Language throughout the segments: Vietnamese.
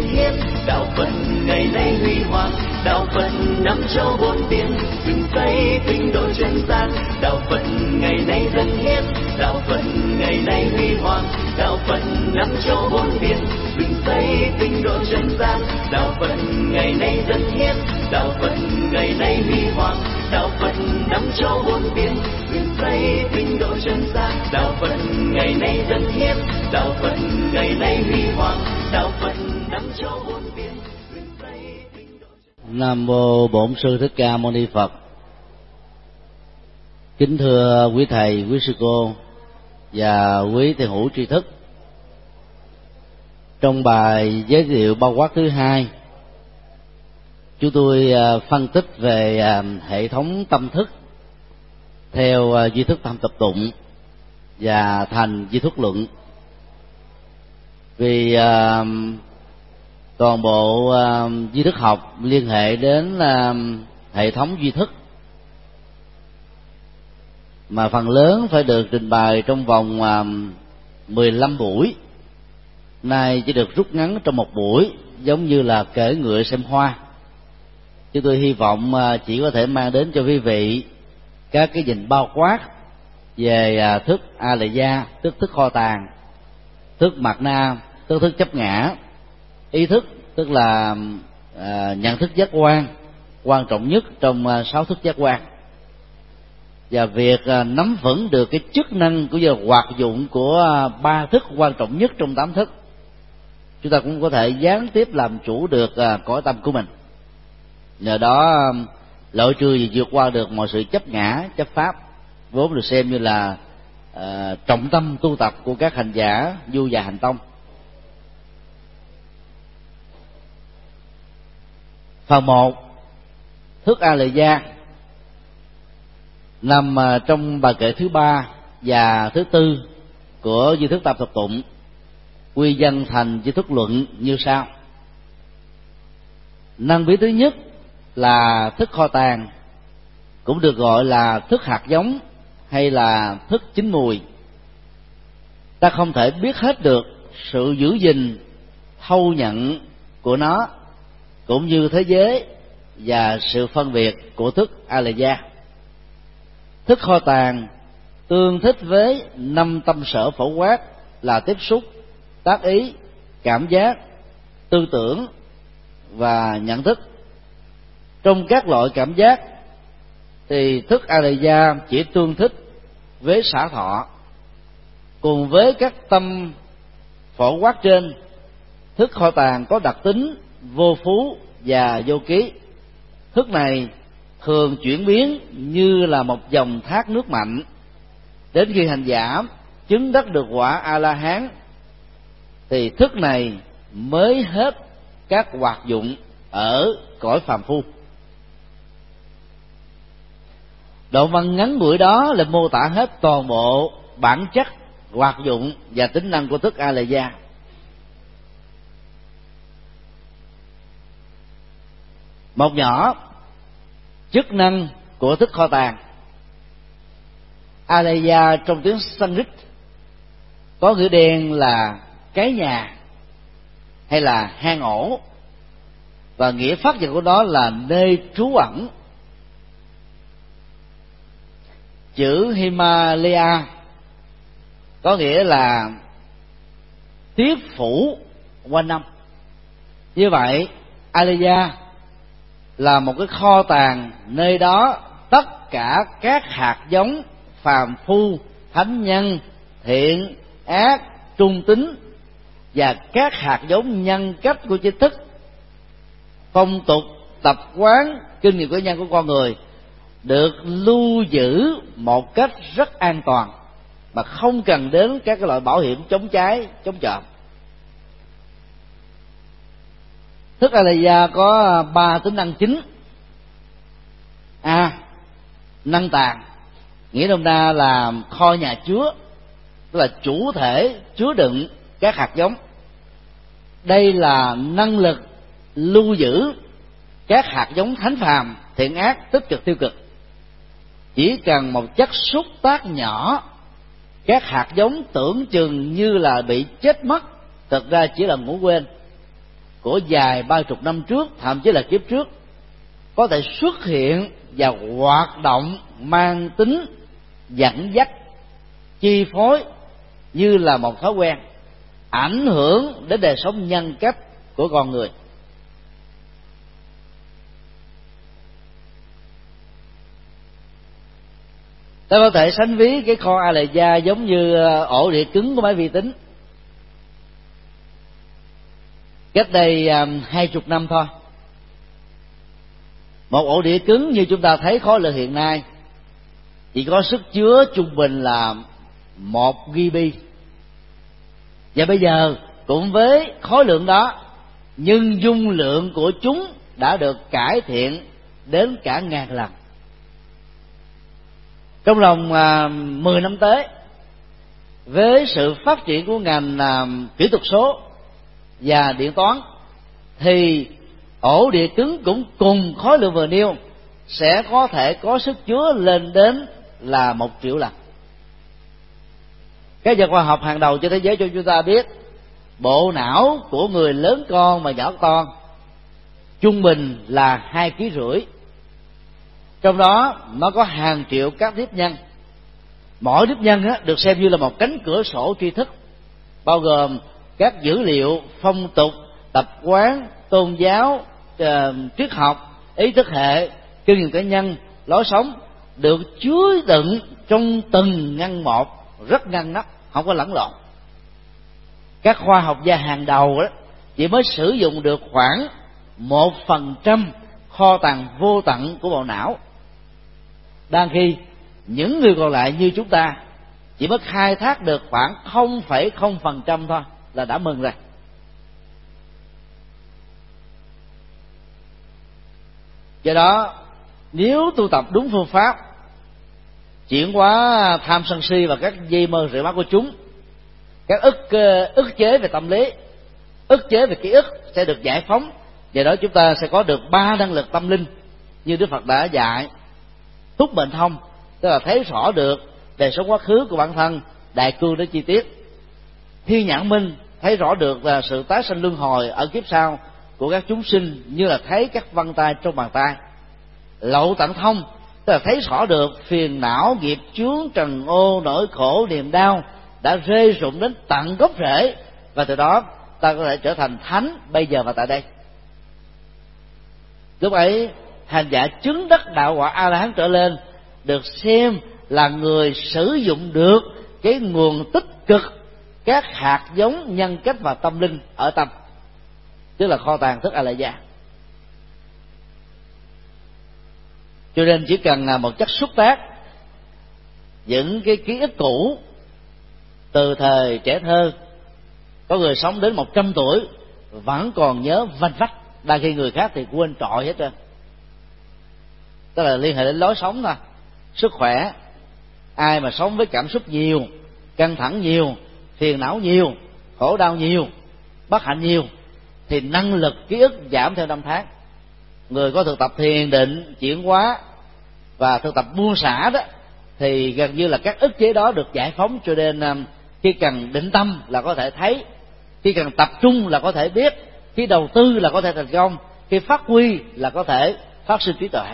hiến. Đạo Phật ngày nay huy hoàng, đạo Phật năm châu bốn biển, dựng xây tinh độ chân gian. Đạo Phật ngày nay dâng hiến, đạo Phật ngày nay huy hoàng, đạo Phật năm châu bốn biển, dựng xây tinh độ chân gian. Đạo Phật ngày nay dâng hiến, đạo Phật ngày nay huy hoàng, đạo Phật năm châu bốn biển, dựng xây tinh độ chân gian. Đạo Phật ngày nay dâng hiến, đạo Phật ngày nay huy hoàng, đạo Phật năm châu bốn biển, dựng xây tinh độ chân gian. Nam mô Bổn Sư Thích Ca Mâu Ni Phật. Kính thưa quý thầy, quý sư cô và quý thiền hữu tri thức. Trong bài giới thiệu bao quát thứ hai, chúng tôi phân tích về hệ thống tâm thức theo duy thức tam tập tụng và thành duy thức luận. Vì toàn bộ duy thức học liên hệ đến hệ thống duy thức, mà phần lớn phải được trình bày trong vòng 15 buổi. Nay chỉ được rút ngắn trong một buổi, giống như là kể ngựa xem hoa. Chúng tôi hy vọng chỉ có thể mang đến cho quý vị các cái nhìn bao quát về thức a lệ gia, tức thức kho tàng, thức mạt na, tức thức chấp ngã, ý thức tức là nhận thức giác quan, quan trọng nhất trong 6 thức giác quan. Và việc nắm vững được cái chức năng cũng như là hoạt dụng của 3 thức quan trọng nhất trong 8 thức, chúng ta cũng có thể gián tiếp làm chủ được cõi tâm của mình. Nhờ đó loại trừ và vượt qua được mọi sự chấp ngã, chấp pháp, vốn được xem như là trọng tâm tu tập của các hành giả du và hành tông. Phần 1, thức a lệ gia, nằm trong bài kệ thứ 3 và thứ 4 của duy thức tam thập tụng, quy dân thành duy thức luận như sau. Năng biến thứ nhất là thức kho tàng, cũng được gọi là thức hạt giống hay là thức chín mùi. Ta không thể biết hết được sự giữ gìn, thâu nhận của nó, cũng như thế giới và sự phân biệt của thức a lệ gia. Thức kho tàng tương thích với 5 tâm sở phổ quát là tiếp xúc, tác ý, cảm giác, tư tưởng và nhận thức. Trong các loại cảm giác thì thức a lệ gia chỉ tương thích với xả thọ. Cùng với các tâm phổ quát trên, thức kho tàng có đặc tính vô phú và vô ký. Thức này thường chuyển biến như là một dòng thác nước mạnh, đến khi hành giả chứng đắc được quả A La Hán thì thức này mới hết các hoạt dụng ở cõi phàm phu. Đoạn văn ngắn ngủi đó là mô tả hết toàn bộ bản chất, hoạt dụng và tính năng của thức a lệ gia. Một nhỏ, chức năng của thức kho tàng. A lệ gia trong tiếng Sanskrit có nghĩa đen là cái nhà hay là hang ổ, và nghĩa phát dịch của nó là nơi trú ẩn. Chữ Himalaya có nghĩa là tiếp phủ quanh năm. Như vậy Alaya là một cái kho tàng, nơi đó tất cả các hạt giống phàm phu, thánh nhân, thiện, ác, trung tín và các hạt giống nhân cách của tri thức, phong tục, tập quán, kinh nghiệm cá nhân của con người được lưu giữ một cách rất an toàn, mà không cần đến các cái loại bảo hiểm chống cháy, chống trộm. Thức Alaya có 3 tính năng chính. A. Năng tàng, nghĩa nôm na là kho nhà chứa, tức là chủ thể chứa đựng các hạt giống. Đây là năng lực lưu giữ các hạt giống thánh phàm, thiện ác, tích cực, tiêu cực. Chỉ cần một chất xúc tác nhỏ, các hạt giống tưởng chừng như là bị chết mất, thực ra chỉ là ngủ quên. của vài ba chục năm trước, thậm chí là kiếp trước, có thể xuất hiện và hoạt động mang tính dẫn dắt, chi phối như là một thói quen, ảnh hưởng đến đời sống nhân cách của con người. Ta có thể sánh ví cái kho A-lệ-gia giống như ổ đĩa cứng của máy vi tính. Cách đây 20 năm thôi, một ổ đĩa cứng như chúng ta thấy khối lượng hiện nay chỉ có sức chứa trung bình là 1 GB. Và bây giờ cũng với khối lượng đó, nhưng dung lượng của chúng đã được cải thiện đến cả ngàn lần. Trong vòng 10 năm tới, với sự phát triển của ngành kỹ thuật số và điện toán, thì ổ đĩa cứng cũng cùng khối lượng vừa nêu sẽ có thể có sức chứa lên đến là 1 triệu lần. Các nhà khoa học hàng đầu trên thế giới cho chúng ta biết, bộ não của người lớn con và nhỏ con trung bình là 2,5 kg. Trong đó nó có hàng triệu các tiếp nhân. Mỗi tiếp nhân được xem như là một cánh cửa sổ tri thức, bao gồm các dữ liệu, phong tục, tập quán, tôn giáo, triết học, ý thức hệ, kinh nghiệm cá nhân, lối sống, được chứa đựng trong từng ngăn một, rất ngăn nắp, không có lẫn lộn. Các khoa học gia hàng đầu đó chỉ mới sử dụng được khoảng 1% kho tàng vô tận của bộ não, đang khi những người còn lại như chúng ta chỉ mới khai thác được khoảng 0,0% thôi là đã mừng rồi. Do đó, nếu tu tập đúng phương pháp, chuyển hóa tham sân si và các dây mơ rượu mắt của chúng, các ức chế về tâm lý, ức chế về ký ức sẽ được giải phóng. Và đó chúng ta sẽ có được 3 năng lực tâm linh như Đức Phật đã dạy: túc mệnh thông, tức là thấy rõ được đời sống quá khứ của bản thân, đại cương đến chi tiết; thiên nhãn minh, thấy rõ được là sự tái sanh luân hồi ở kiếp sau của các chúng sinh, như là thấy các vân tay trong bàn tay; lậu tận thông, tức là thấy rõ được phiền não, nghiệp chướng, trần ô, nỗi khổ, niềm đau đã rơi rụng đến tận gốc rễ, và từ đó ta có thể trở thành thánh bây giờ và tại đây. Lúc ấy, hành giả chứng đắc đạo quả A La Hán trở lên được xem là người sử dụng được cái nguồn tích cực, các hạt giống nhân cách và tâm linh ở tâm, tức là kho tàng thức A-la-gia. Cho nên chỉ cần là một chất xúc tác những cái ký ức cũ từ thời trẻ thơ, có người sống đến 100 tuổi vẫn còn nhớ vanh vách, đa khi người khác thì quên trọi hết trơn. Tức là liên hệ đến lối sống thôi, sức khỏe. Ai mà sống với cảm xúc nhiều, căng thẳng nhiều, phiền não nhiều, khổ đau nhiều, bất hạnh nhiều, thì năng lực ký ức giảm theo năm tháng. Người có thực tập thiền định, chuyển hóa và thực tập buông xả đó, thì gần như là các ức chế đó được giải phóng. Cho nên khi cần định tâm là có thể thấy, khi cần tập trung là có thể biết, khi đầu tư là có thể thành công, khi phát huy là có thể phát sinh trí tuệ.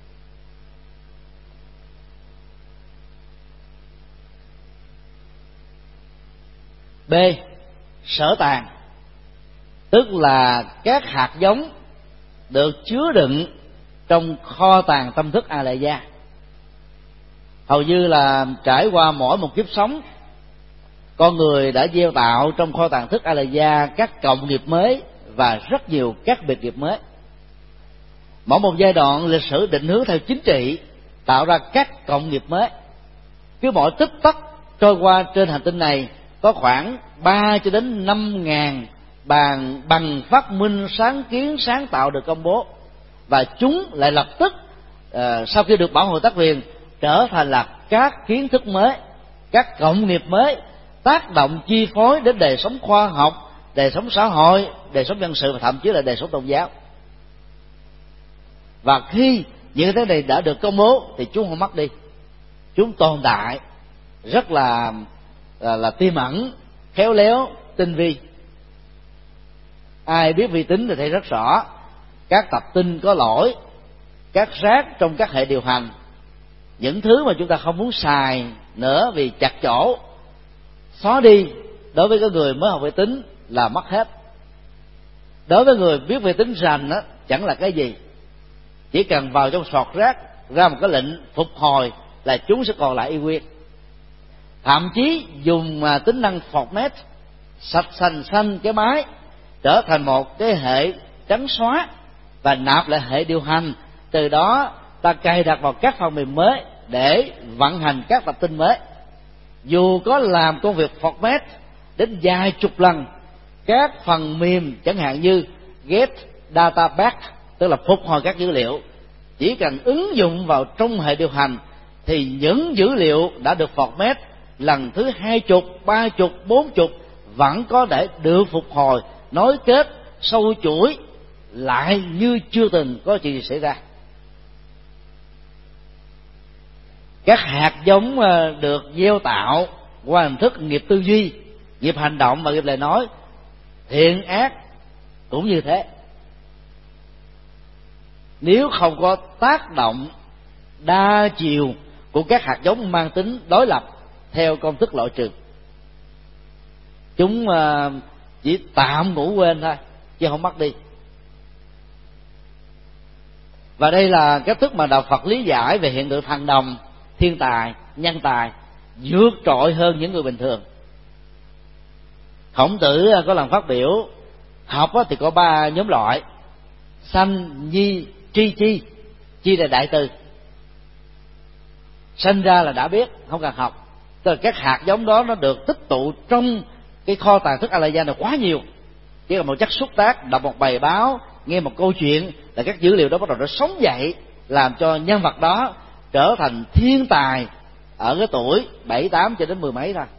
B. Sở tàng, tức là các hạt giống được chứa đựng trong kho tàng tâm thức A-la-gia. Hầu như là trải qua mỗi một kiếp sống, con người đã gieo tạo trong kho tàng thức A-la-gia các cộng nghiệp mới và rất nhiều các biệt nghiệp mới. Mỗi một giai đoạn lịch sử định hướng theo chính trị tạo ra các cộng nghiệp mới. Cứ mỗi tích tắc trôi qua trên hành tinh này có khoảng 3 cho đến 5.000 bằng phát minh, sáng kiến, sáng tạo được công bố, và chúng lại lập tức sau khi được bảo hộ tác quyền trở thành là các kiến thức mới, các cộng nghiệp mới, tác động chi phối đến đời sống khoa học, đời sống xã hội, đời sống dân sự và thậm chí là đời sống tôn giáo. Và khi những cái này đã được công bố thì chúng không mất đi, chúng tồn tại rất là tiềm ẩn, khéo léo, tinh vi. Ai biết vi tính thì thấy rất rõ các tập tin có lỗi, các rác trong các hệ điều hành, những thứ mà chúng ta không muốn xài nữa vì chặt chỗ, xóa đi. Đối với cái người mới học vi tính là mất hết. Đối với người biết vi tính rành á, chẳng là cái gì, chỉ cần vào trong sọt rác ra một cái lệnh phục hồi là chúng sẽ còn lại y nguyên. Thậm chí dùng tính năng format sạch sành xanh cái máy trở thành một cái hệ trắng xóa và nạp lại hệ điều hành, từ đó ta cài đặt vào các phần mềm mới để vận hành các tập tin mới. Dù có làm công việc format đến vài chục lần, các phần mềm chẳng hạn như get data back, tức là phục hồi các dữ liệu, chỉ cần ứng dụng vào trong hệ điều hành thì những dữ liệu đã được format lần thứ 20, 30, 40 vẫn có thể được phục hồi, nối kết, sâu chuỗi lại như chưa từng có chuyện gì xảy ra. Các hạt giống được gieo tạo qua hình thức nghiệp tư duy, nghiệp hành động và nghiệp lời nói, thiện ác cũng như thế. Nếu không có tác động đa chiều của các hạt giống mang tính đối lập theo công thức loại trừ, chúng chỉ tạm ngủ quên thôi chứ không mất đi. Và đây là cách thức mà đạo Phật lý giải về hiện tượng thần đồng, thiên tài, nhân tài vượt trội hơn những người bình thường. Khổng Tử có lần phát biểu học thì có 3 nhóm loại: sanh, nhi, tri, chi. Chi là đại từ, sanh ra là đã biết, không cần học. Tức là các hạt giống đó nó được tích tụ trong cái kho tàng thức A-la-gia này quá nhiều. Chỉ là một chất xúc tác, đọc một bài báo, nghe một câu chuyện là các dữ liệu đó bắt đầu nó sống dậy, làm cho nhân vật đó trở thành thiên tài ở cái tuổi 7, 8 cho đến 10 mấy thôi.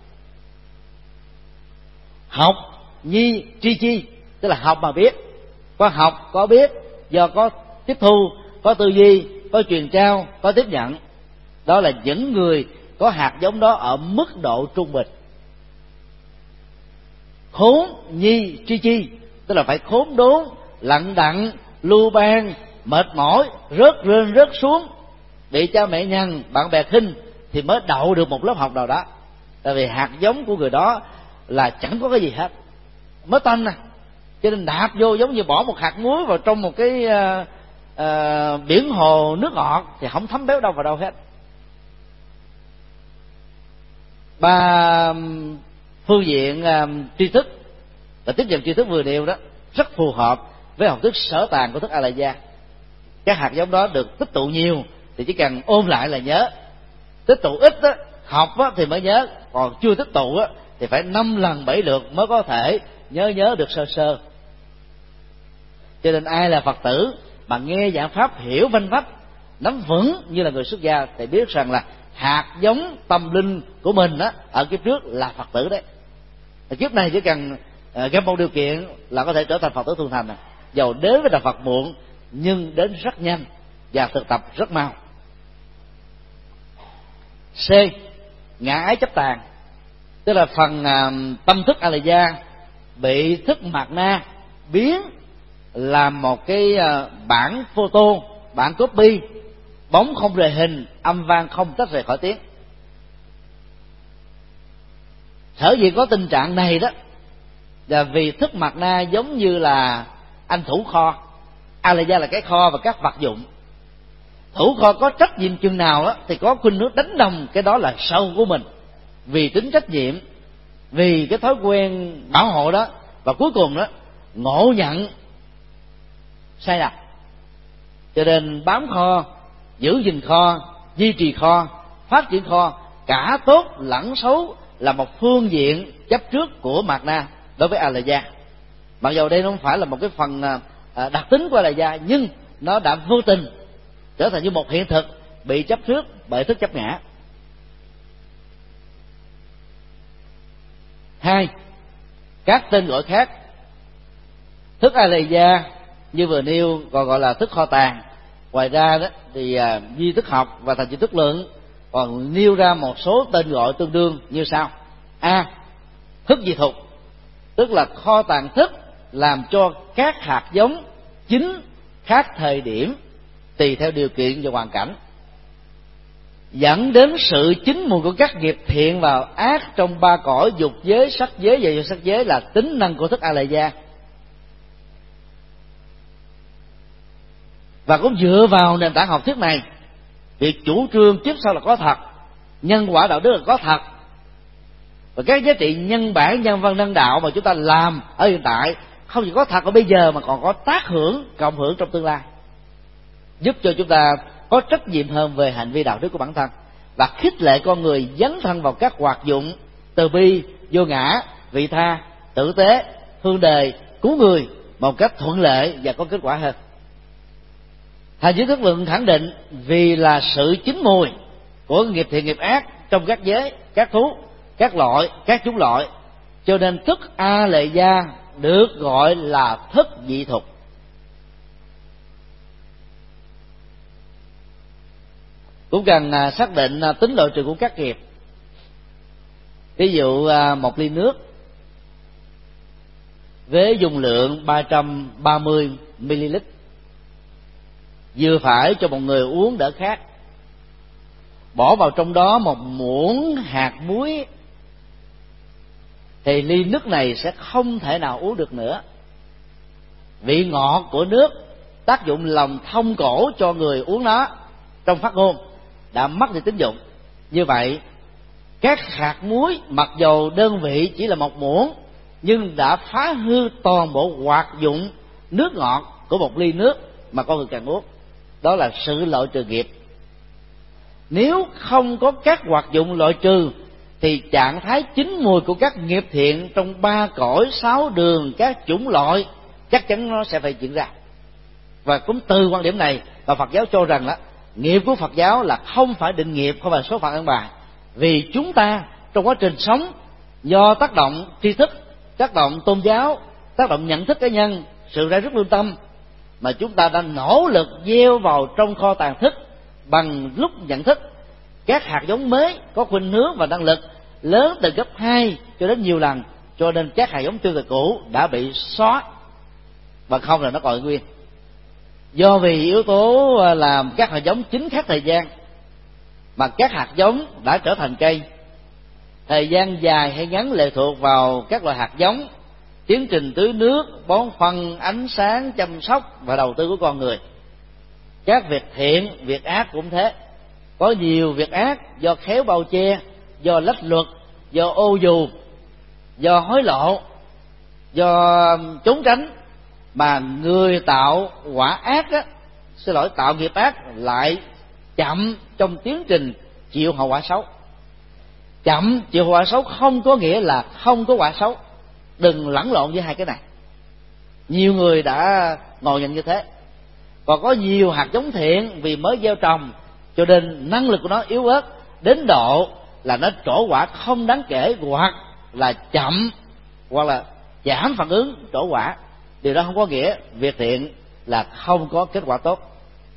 Học, nhi, tri, chi, tức là học mà biết. Có học, có biết, do có tiếp thu, có tư duy, có truyền trao, có tiếp nhận. Đó là những người có hạt giống đó ở mức độ trung bình. Khốn, nhi, tri, chi, tức là phải khốn đốn, lận đận, lưu ban, mệt mỏi, rớt rơi rớt xuống, bị cha mẹ nhằn, bạn bè khinh thì mới đậu được một lớp học nào đó. Tại vì hạt giống của người đó là chẳng có cái gì hết, mới tanh nè, cho nên đạp vô giống như bỏ một hạt muối vào trong một cái biển hồ nước ngọt thì không thấm béo đâu vào đâu hết. 3 phương diện tri thức và tiếp nhận tri thức vừa nêu đó rất phù hợp với học thức sở tàng của thức A-la-gia. Các hạt giống đó được tích tụ nhiều thì chỉ cần ôn lại là nhớ, tích tụ ít á, học á, thì mới nhớ, còn chưa tích tụ á, thì phải 5 lần 7 lượt mới có thể nhớ được sơ sơ. Cho nên ai là Phật tử mà nghe giảng pháp hiểu vanh vách, nắm vững như là người xuất gia thì biết rằng là hạt giống tâm linh của mình á, ở kiếp trước là Phật tử đấy. Kiếp này chỉ cần gặp một điều kiện là có thể trở thành Phật tử thuần thành. Dầu đến với đạo Phật muộn nhưng đến rất nhanh và thực tập rất mau. C. Ngã ái chấp tàng, tức là phần tâm thức A-la-gia bị thức mạt na biến làm một cái bản photo, bản copy, bóng không rời hình, âm vang không tách rời khỏi tiếng. Sở dĩ có tình trạng này đó là vì thức mạt na giống như là anh thủ kho, A-la-gia là cái kho và các vật dụng. Thủ kho có trách nhiệm chừng nào đó thì có khuynh hướng đánh đồng cái đó là sâu của mình, vì tính trách nhiệm, vì cái thói quen bảo hộ đó, và cuối cùng đó ngộ nhận sai lầm. Cho nên bám kho, giữ gìn kho, duy trì kho, phát triển kho, cả tốt lẫn xấu là một phương diện chấp trước của mạt na đối với A-la-gia. Mặc dù đây không phải là một cái phần đặc tính của A-la-gia, nhưng nó đã vô tình trở thành như một hiện thực bị chấp trước bởi thức chấp ngã. 2. Các tên gọi khác. Thức A-la-gia như vừa nêu còn gọi là thức kho tàng. Ngoài ra đó thì duy thức học và thành duy thức lượng còn nêu ra một số tên gọi tương đương như sau. A. Thức dị thục, tức là kho tàng thức làm cho các hạt giống chín khác thời điểm tùy theo điều kiện và hoàn cảnh, dẫn đến sự chín mùi của các nghiệp thiện và ác trong ba cõi dục giới, sắc giới và vô sắc giới là tính năng của thức A Lại Gia. Và cũng dựa vào nền tảng học thuyết này, việc chủ trương kiếp sau là có thật, nhân quả đạo đức là có thật, và các giá trị nhân bản, nhân văn, nhân đạo mà chúng ta làm ở hiện tại không chỉ có thật ở bây giờ mà còn có tác hưởng, cộng hưởng trong tương lai, giúp cho chúng ta có trách nhiệm hơn về hành vi đạo đức của bản thân và khích lệ con người dấn thân vào các hoạt dụng từ bi, vô ngã, vị tha, tử tế, thương đời, cứu người một cách thuận lợi và có kết quả hơn. Thành giới thức lượng khẳng định vì là sự chín mùi của nghiệp thiện nghiệp ác trong các giới, các thú, các loại, các chủng loại, cho nên thức A Lại Gia được gọi là thức dị thục. Cũng cần xác định tính loại trừ của các nghiệp. Ví dụ một ly nước với dung lượng 330 ml vừa phải cho một người uống đỡ khát. Bỏ vào trong đó một muỗng hạt muối thì ly nước này sẽ không thể nào uống được nữa. Vị ngọt của nước, tác dụng lòng thông cổ cho người uống nó trong phát ngôn đã mất đi tín dụng. Như vậy, các hạt muối mặc dầu đơn vị chỉ là một muỗng nhưng đã phá hư toàn bộ hoạt dụng nước ngọt của một ly nước mà con người cần uống. Đó là sự loại trừ nghiệp. Nếu không có các hoạt dụng loại trừ thì trạng thái chín mùi của các nghiệp thiện trong ba cõi, sáu đường, các chủng loại chắc chắn nó sẽ phải diễn ra. Và cũng từ quan điểm này mà Phật giáo cho rằng đó, nghiệp của Phật giáo là không phải định nghiệp, không phải số phận ăn bài. Vì chúng ta trong quá trình sống do tác động tri thức, tác động tôn giáo, tác động nhận thức cá nhân, sự ra rút lương tâm mà chúng ta đã nỗ lực gieo vào trong kho tàng thức bằng lúc nhận thức các hạt giống mới có khuynh hướng và năng lực lớn từ gấp 2 cho đến nhiều lần, cho nên các hạt giống tương tự cũ đã bị xóa và không là nó còn nguyên. Do vì yếu tố làm các hạt giống chín khác thời gian mà các hạt giống đã trở thành cây, thời gian dài hay ngắn lệ thuộc vào các loại hạt giống, tiến trình tưới nước, bón phân, ánh sáng, chăm sóc và đầu tư của con người. Các việc thiện, việc ác cũng thế. Có nhiều việc ác do khéo bao che, do lách luật, do ô dù, do hối lộ, do trốn tránh mà người tạo quả ác á, tạo nghiệp ác lại chậm trong tiến trình chịu hậu quả xấu. Chậm chịu hậu quả xấu không có nghĩa là không có quả xấu. Đừng lẫn lộn với hai cái này. Nhiều người đã ngồi nhận như thế. Còn có nhiều hạt giống thiện vì mới gieo trồng cho nên năng lực của nó yếu ớt đến độ là nó trổ quả không đáng kể, hoặc là chậm, hoặc là giảm phản ứng trổ quả. Điều đó không có nghĩa việc thiện là không có kết quả tốt.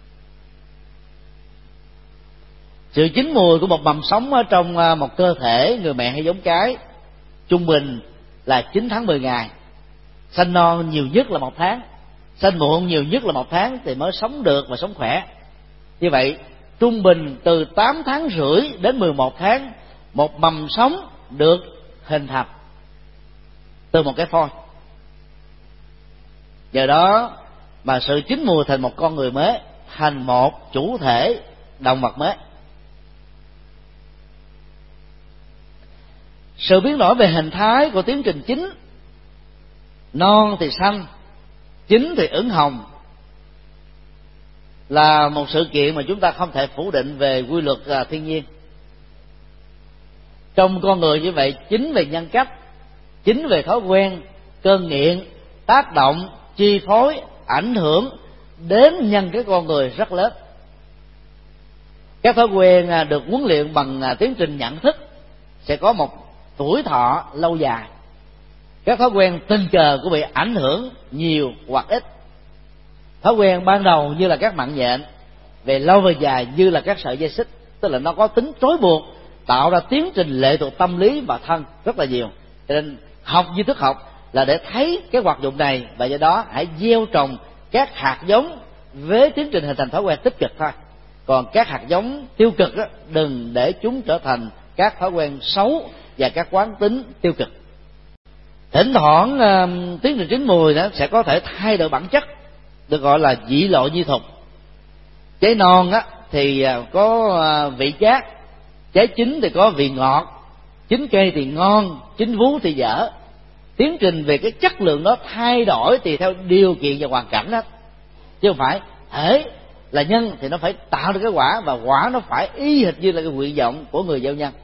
Sự chín mùi của một mầm sống ở trong một cơ thể người mẹ hay giống cái trung bình là 9 tháng 10 ngày. Sanh non nhiều nhất là 1 tháng, sanh muộn nhiều nhất là 1 tháng thì mới sống được và sống khỏe. Như vậy trung bình từ 8 tháng rưỡi đến 11 tháng một mầm sống được hình thành từ một cái phôi. Nhờ đó mà sự chín mùi thành một con người mới, thành một chủ thể động vật mới. Sự biến đổi về hình thái của tiến trình chín, non thì xanh, chín thì ửng hồng, là một sự kiện mà chúng ta không thể phủ định về quy luật thiên nhiên. Trong con người như vậy, chín về nhân cách, chín về thói quen, cơn nghiện, tác động, chi phối, ảnh hưởng đến nhân cái con người rất lớn. Các thói quen được huấn luyện bằng tiến trình nhận thức sẽ có một tuổi thọ lâu dài. Các thói quen tình cờ cũng bị ảnh hưởng nhiều hoặc ít. Thói quen ban đầu như là các mạng nhện, về lâu về dài như là các sợi dây xích, tức là nó có tính trói buộc, tạo ra tiến trình lệ thuộc tâm lý và thân rất là nhiều. Cho nên học duy thức học là để thấy cái hoạt dụng này, và do đó hãy gieo trồng các hạt giống với tiến trình hình thành thói quen tích cực thôi. Còn các hạt giống tiêu cực đó, đừng để chúng trở thành các thói quen xấu và các quán tính tiêu cực. Thỉnh thoảng tiến trình chín mùi đó sẽ có thể thay đổi bản chất, được gọi là dị lộ nhi thục. Trái non á thì có vị chát, trái chín thì có vị ngọt, chín cây thì ngon, chín vú thì dở. Tiến trình về cái chất lượng đó thay đổi tùy theo điều kiện và hoàn cảnh đó, chứ không phải hễ là nhân thì nó phải tạo được cái quả, và quả nó phải y hệt như là cái nguyện vọng của người gieo nhân.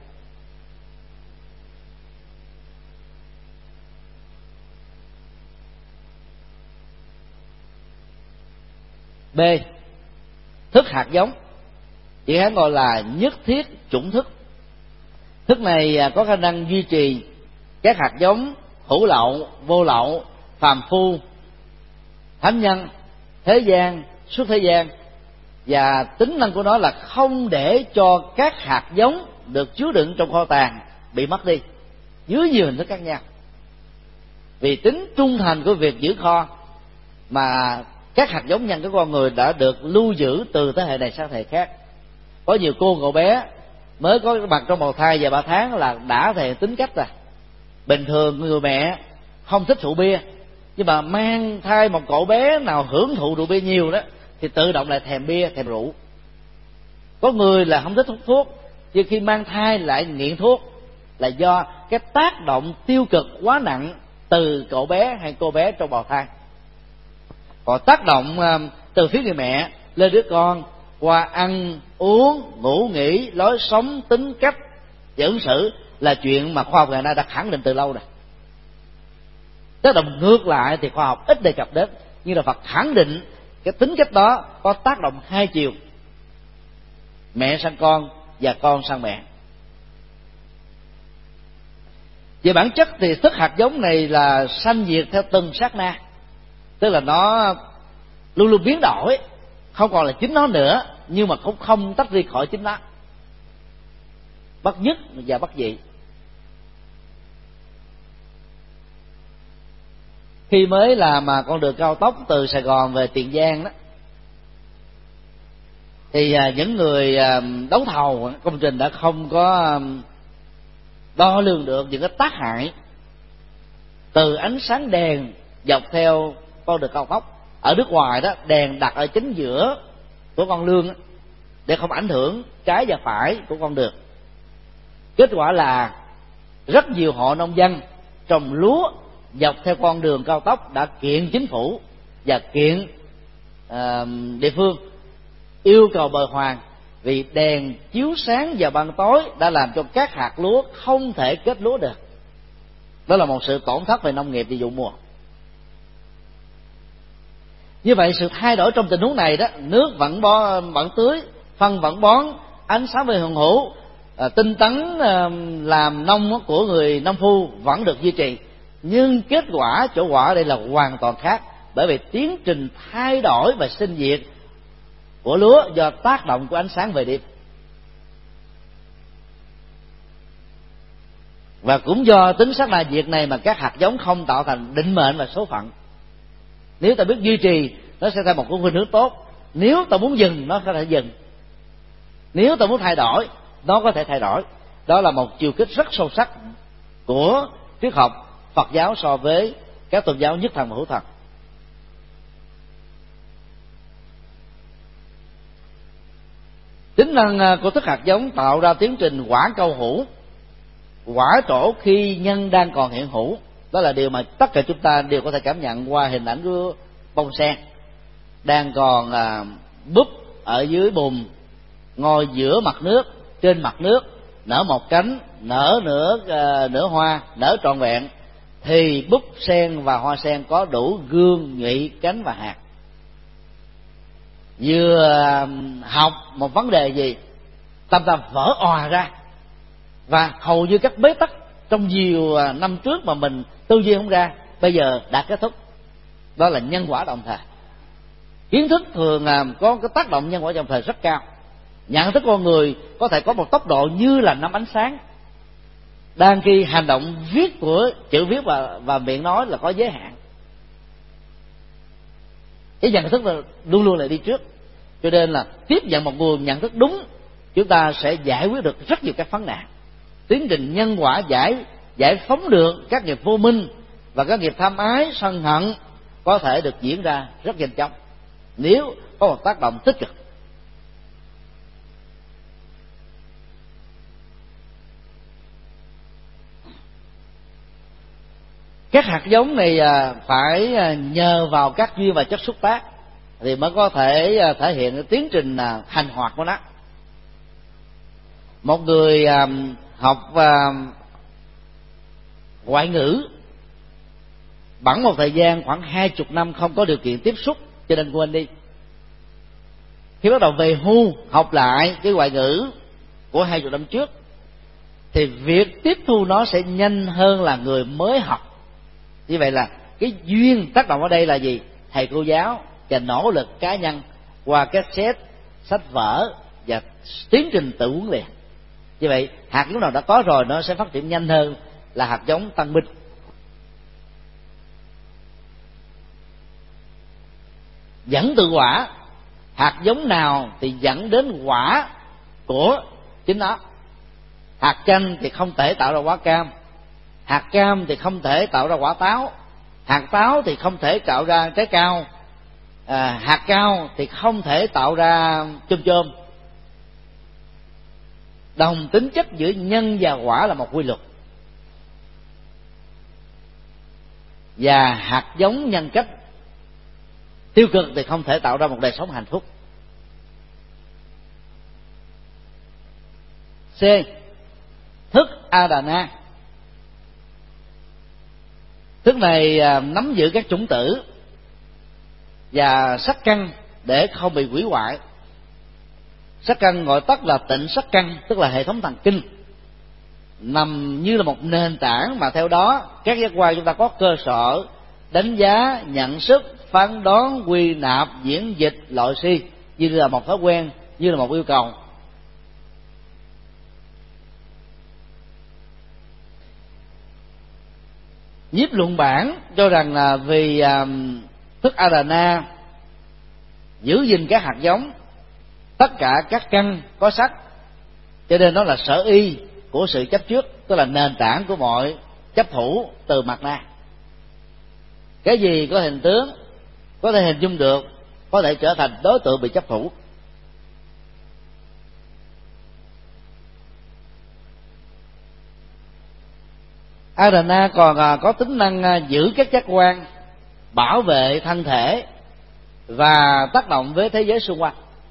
B. Thức hạt giống, chỉ hắn gọi là nhất thiết chủng thức. Thức này có khả năng duy trì các hạt giống hữu lậu, vô lậu, phàm phu, thánh nhân, thế gian, xuất thế gian, và tính năng của nó là không để cho các hạt giống được chứa đựng trong kho tàng bị mất đi dưới nhiều hình thức khác nhau. Vì tính trung thành của việc giữ kho mà các hạt giống nhân của con người đã được lưu giữ từ thế hệ này sang thế hệ khác. Có nhiều cô cậu bé mới có mặt trong bào thai vài 3 tháng là đã thể tính cách rồi. Bình thường người mẹ không thích rượu bia, nhưng mà mang thai một cậu bé nào hưởng thụ rượu bia nhiều đó thì tự động lại thèm bia, thèm rượu. Có người là không thích hút thuốc, nhưng khi mang thai lại nghiện thuốc, là do cái tác động tiêu cực quá nặng từ cậu bé hay cô bé trong bào thai. Còn tác động từ phía người mẹ lên đứa con qua ăn uống, ngủ nghỉ, lối sống, tính cách, ứng xử là chuyện mà khoa học ngày nay đã khẳng định từ lâu rồi. Tác động ngược lại thì khoa học ít đề cập đến, nhưng là Phật khẳng định cái tính cách đó có tác động hai chiều, mẹ sang con và con sang mẹ. Về bản chất thì thức hạt giống này là sanh diệt theo từng sát na, tức là nó luôn luôn biến đổi, không còn là chính nó nữa, nhưng mà cũng không tách ly khỏi chính nó, bất nhất và bất dị. Khi mới làm mà con đường cao tốc từ Sài Gòn về Tiền Giang đó, thì những người đấu thầu công trình đã không có đo lường được những cái tác hại từ ánh sáng đèn dọc theo con đường cao tốc. Ở nước ngoài đó, đèn đặt ở chính giữa của con lương để không ảnh hưởng trái và phải của con đường. Kết quả là rất nhiều hộ nông dân trồng lúa dọc theo con đường cao tốc đã kiện chính phủ và kiện địa phương yêu cầu bồi hoàn, vì đèn chiếu sáng vào ban tối đã làm cho các hạt lúa không thể kết lúa được. Đó là một sự tổn thất về nông nghiệp và vụ mùa. Như vậy sự thay đổi trong tình huống này đó, nước vẫn vẫn tưới, phân vẫn bón, ánh sáng về hưởng hữu, tinh tấn làm nông của người nông phu vẫn được duy trì, nhưng kết quả chỗ quả đây là hoàn toàn khác, bởi vì tiến trình thay đổi và sinh diệt của lúa do tác động của ánh sáng về đêm. Và cũng do tính sát na diệt này mà các hạt giống không tạo thành định mệnh và số phận. Nếu ta biết duy trì, nó sẽ theo một cái khuynh hướng tốt. Nếu ta muốn dừng, nó có thể dừng. Nếu ta muốn thay đổi, nó có thể thay đổi. Đó là một chiều kích rất sâu sắc của triết học Phật giáo so với các tôn giáo nhất thần và hữu thần. Tính năng của thức hạt giống tạo ra tiến trình quả câu hữu, quả trổ khi nhân đang còn hiện hữu. Đó là điều mà tất cả chúng ta đều có thể cảm nhận qua hình ảnh của bông sen đang còn búp ở dưới bùn, ngồi giữa mặt nước, trên mặt nước, nở một cánh, nở nửa hoa, nở trọn vẹn, thì búp sen và hoa sen có đủ gương, nhụy, cánh và hạt. Vừa học một vấn đề gì, tâm ta vỡ òa ra, và hầu như các bế tắc trong nhiều năm trước mà mình tư duy không ra, bây giờ đã kết thúc. Đó là nhân quả đồng thời. Kiến thức thường có cái tác động nhân quả đồng thời rất cao. Nhận thức con người có thể có một tốc độ như là năm ánh sáng, đang khi hành động viết của chữ viết và miệng nói là có giới hạn. Cái nhận thức là luôn luôn là đi trước, cho nên là tiếp nhận một nguồn nhận thức đúng, chúng ta sẽ giải quyết được rất nhiều các vấn nạn. Tiến trình nhân quả giải phóng được các nghiệp vô minh và các nghiệp tham ái sân hận có thể được diễn ra rất nhanh chóng nếu có một tác động tích cực. Các hạt giống này phải nhờ vào các duyên và chất xúc tác thì mới có thể thể hiện cái tiến trình hành hoạt của nó. Một người học ngoại ngữ bẵng một thời gian khoảng 20 năm không có điều kiện tiếp xúc cho nên quên đi. Khi bắt đầu về hưu học lại cái ngoại ngữ của 20 năm trước thì việc tiếp thu nó sẽ nhanh hơn là người mới học. Như vậy là cái duyên tác động ở đây là gì? Thầy cô giáo và nỗ lực cá nhân qua cassette, sách vở và tiến trình tự huấn luyện. Như vậy hạt giống nào đã có rồi nó sẽ phát triển nhanh hơn là hạt giống tăng binh. Dẫn từ quả, hạt giống nào thì dẫn đến quả của chính nó. Hạt chanh thì không thể tạo ra quả cam, hạt cam thì không thể tạo ra quả táo, hạt táo thì không thể tạo ra trái cao, hạt cao thì không thể tạo ra chôm chôm. Đồng tính chất giữa nhân và quả là một quy luật, và hạt giống nhân cách tiêu cực thì không thể tạo ra một đời sống hạnh phúc. C. Thức Adana. Thức này nắm giữ các chủng tử và sắc căn để không bị hủy hoại. Sắc căn gọi tắt là tịnh sắc căn, tức là hệ thống thần kinh, nằm như là một nền tảng mà theo đó các giác quan chúng ta có cơ sở đánh giá, nhận thức, phán đoán, quy nạp, diễn dịch, loại suy như là một thói quen, như là một yêu cầu. Nhiếp luận bản cho rằng là vì thức Adana giữ gìn các hạt giống, tất cả các căn có sắc, cho nên nó là sở y của sự chấp trước, tức là nền tảng của mọi chấp thủ từ mặt na. Cái gì có hình tướng, có thể hình dung được, có thể trở thành đối tượng bị chấp thủ. Adana còn có tính năng giữ các giác quan, bảo vệ thân thể và tác động với thế giới xung quanh.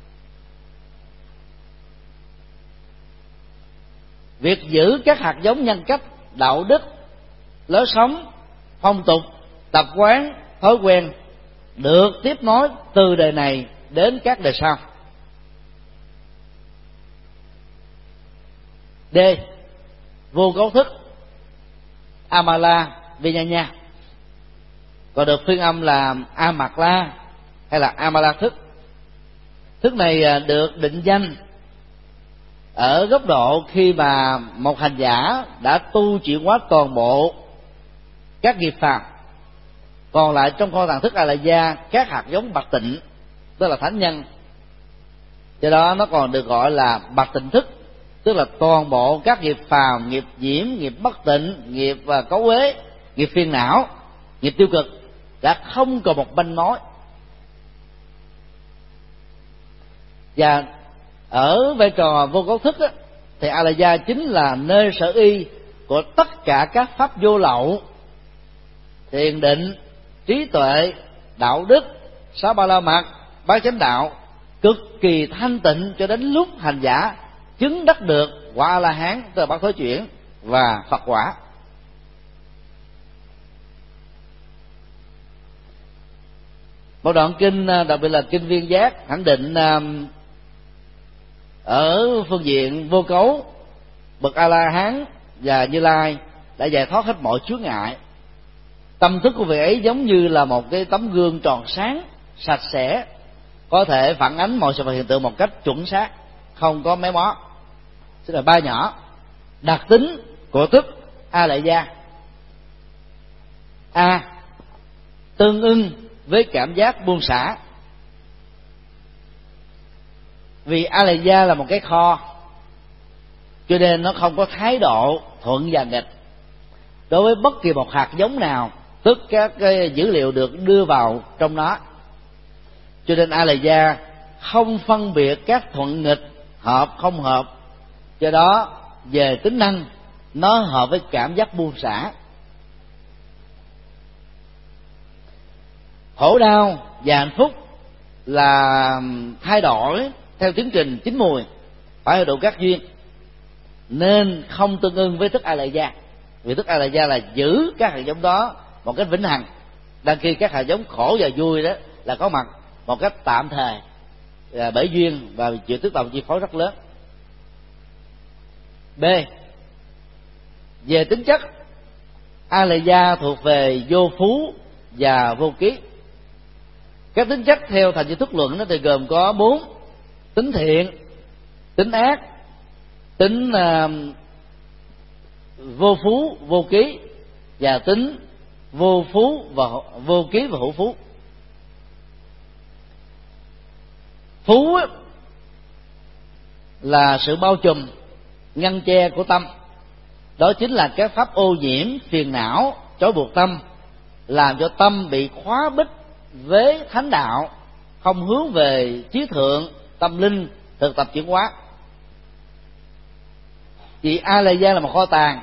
Việc giữ các hạt giống nhân cách, đạo đức, lối sống, phong tục, tập quán, thói quen được tiếp nối từ đời này đến các đời sau. D. Vô cấu thức Amala Vijnana, còn được phiên âm là Amakla hay là Amala thức. Thức này được định danh ở góc độ khi mà một hành giả đã tu chuyển hóa toàn bộ các nghiệp phàm, còn lại trong kho tàng thức A La Gia các hạt giống bạc tịnh, tức là thánh nhân. Do đó nó còn được gọi là bạc tịnh thức, tức là toàn bộ các nghiệp phàm, nghiệp nhiễm, nghiệp bất tịnh, nghiệp cấu uế, nghiệp phiền não, nghiệp tiêu cực đã không còn một manh mối. Và ở vai trò vô cấu thức thì A La Gia chính là nơi sở y của tất cả các pháp vô lậu, thiền định, trí tuệ, đạo đức, sáu ba la mật, bát chánh đạo, cực kỳ thanh tịnh cho đến lúc hành giả chứng đắc được quả A La Hán, tức là bát thối chuyển và Phật quả. Một đoạn kinh, đặc biệt là kinh Viên Giác, khẳng định ở phương diện vô cấu, bậc A La Hán và Như Lai đã giải thoát hết mọi chướng ngại. Tâm thức của vị ấy giống như là một cái tấm gương tròn sáng, sạch sẽ, có thể phản ánh mọi sự vật hiện tượng một cách chuẩn xác, không có méo mó. Tức là ba nhỏ: đặc tính của thức a lại gia. A tương ưng với cảm giác buông xả, vì a lại gia là một cái kho, cho nên nó không có thái độ thuận và nghịch đối với bất kỳ một hạt giống nào, tức các cái dữ liệu được đưa vào trong nó. Cho nên a lại gia không phân biệt các thuận nghịch, hợp không hợp, do đó về tính năng nó hợp với cảm giác buông xả. Khổ đau và hạnh phúc là thay đổi theo tiến trình chín mùi, phải hội đủ các duyên, nên không tương ưng với thức a lại gia. Vì thức a lại gia là giữ các hạt giống đó một cách vĩnh hằng, đang khi các hạt giống khổ và vui đó là có mặt một cách tạm thời, bởi duyên và chịu tác động chi phối rất lớn. B. Về tính chất, a lại gia thuộc về vô phú và vô ký. Các tính chất theo thành chi thức luận nó thì gồm có 4: tính thiện, tính ác, tính vô phú vô ký, và tính vô phú và vô ký và hữu phú. Phú là sự bao trùm, ngăn che của tâm, đó chính là các pháp ô nhiễm phiền não trói buộc tâm, làm cho tâm bị khóa bích với thánh đạo, không hướng về trí thượng, tâm linh, thực tập chuyển hóa. Vì a lại gia là một kho tàng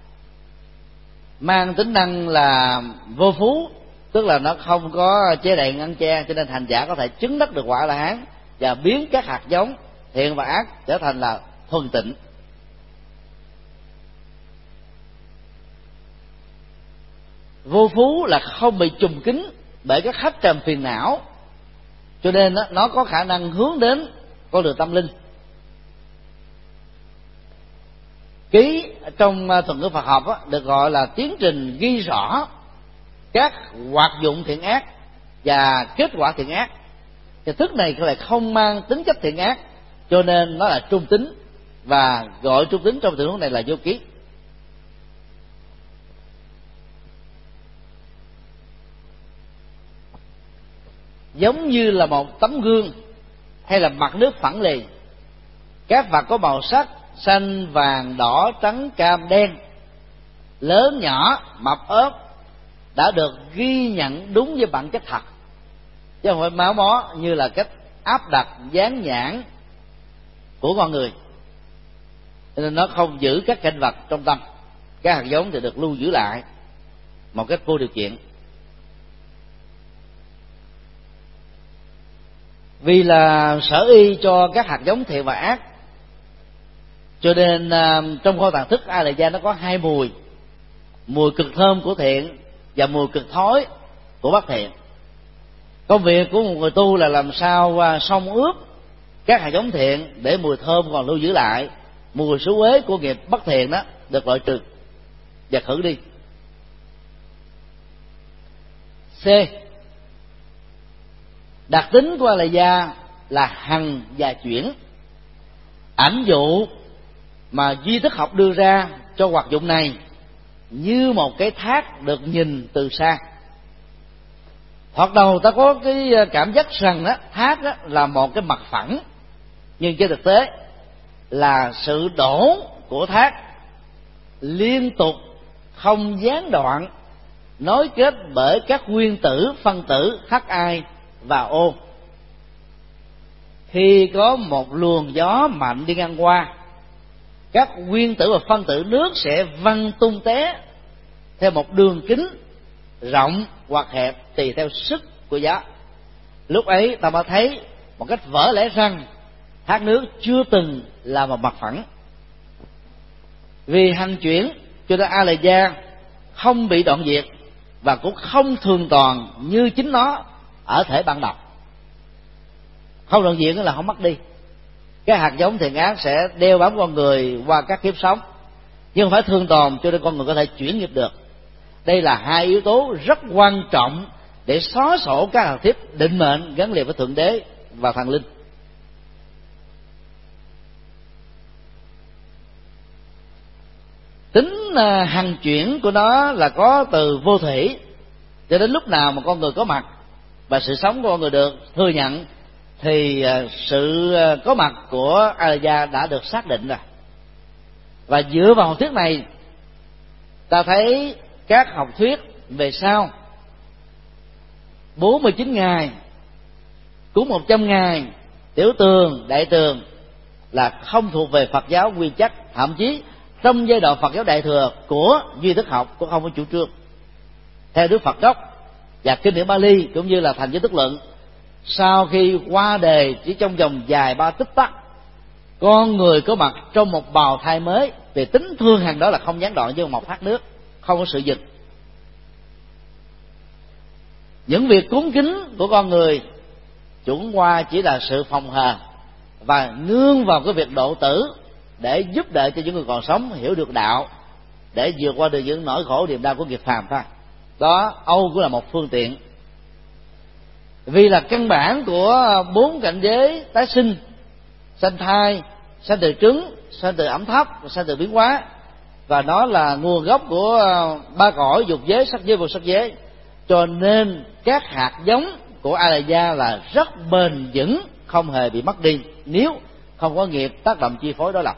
mang tính năng là vô phú, tức là nó không có che đậy ngăn che, cho nên hành giả có thể chứng đắc được quả A La Hán và biến các hạt giống thiện và ác trở thành là thuần tịnh. Vô phú là không bị trùm kín bởi các hắt trầm phiền não, cho nên nó có khả năng hướng đến con đường tâm linh. Ký trong thuật ngữ Phật học được gọi là tiến trình ghi rõ các hoạt dụng thiện ác và kết quả thiện ác. Thì thức này lại không mang tính chất thiện ác, cho nên nó là trung tính, và gọi trung tính trong tình huống này là vô ký. Giống như là một tấm gương hay là mặt nước phẳng lì, các vật có màu sắc xanh, vàng, đỏ, trắng, cam, đen, lớn nhỏ, mập ốp, đã được ghi nhận đúng với bản chất thật, chứ không phải máu mó như là cách áp đặt dán nhãn của con người. Cho nên nó không giữ các cảnh vật trong tâm, các hạt giống thì được lưu giữ lại một cách vô điều kiện. Vì là sở y cho các hạt giống thiện và ác, cho nên trong kho tàng thức A Lại Gia nó có hai mùi: mùi cực thơm của thiện và mùi cực thối của bất thiện. Công việc của một người tu là làm sao xông ướp các hạt giống thiện để mùi thơm còn lưu giữ lại, mùi xú uế của nghiệp bất thiện đó được loại trừ và khử đi. C. Đặc tính của A Lại Gia là hằng và chuyển. Ảnh dụ mà duy thức học đưa ra cho hoạt dụng này như một cái thác được nhìn từ xa. Thoạt đầu ta có cái cảm giác rằng đó, thác đó là một cái mặt phẳng, nhưng trên thực tế là sự đổ của thác liên tục không gián đoạn, nối kết bởi các nguyên tử phân tử Hi và O. Khi có một luồng gió mạnh đi ngang qua, các nguyên tử và phân tử nước sẽ văng tung té theo một đường kính rộng hoặc hẹp tùy theo sức của gió. Lúc ấy ta mới thấy một cách vỡ lẽ rằng thác nước chưa từng là một mặt phẳng. Vì hành chuyển cho nên A Lại Gia không bị đoạn diệt và cũng không thường toàn như chính nó ở thể ban đầu. Không đoạn diệt là không mất đi, cái hạt giống thiện ác sẽ đeo bám con người qua các kiếp sống, nhưng không phải thường tồn cho nên con người có thể chuyển nghiệp được. Đây là hai yếu tố rất quan trọng để xóa sổ các hạt thiếp định mệnh gắn liền với thượng đế và thần linh. Tính hằng chuyển của nó là có từ vô thủy, cho đến lúc nào mà con người có mặt và sự sống của con người được thừa nhận thì sự có mặt của A-la-gia đã được xác định rồi. Và dựa vào học thuyết này, ta thấy các học thuyết về sau 49 ngày, cúng 100 ngày, tiểu tường, đại tường là không thuộc về Phật giáo nguyên chất. Thậm chí trong giai đoạn Phật giáo đại thừa của duy thức học cũng không có chủ trương. Theo Đức Phật gốc và kinh điển Bali cũng như là Thành Giới Thức Luận, sau khi qua đề chỉ trong vòng vài ba tích tắc, con người có mặt trong một bào thai mới, về tính thương hằng đó là không gián đoạn như một thác nước, không có sự giật. Những việc cúng kính của con người chuẩn qua chỉ là sự phòng hờ và nương vào cái việc độ tử để giúp đỡ cho những người còn sống hiểu được đạo, để vượt qua được những nỗi khổ niềm đau của nghiệp phàm thôi. Đó Âu cũng là một phương tiện. Vì là căn bản của 4 cảnh giới tái sinh: sanh thai, sanh từ trứng, sanh từ ẩm thấp, sanh từ biến hóa, và nó là nguồn gốc của 3 cõi dục giới, sắc giới, vô sắc giới. Cho nên các hạt giống của A-la-gia là rất bền vững, không hề bị mất đi nếu không có nghiệp tác động chi phối đối lập.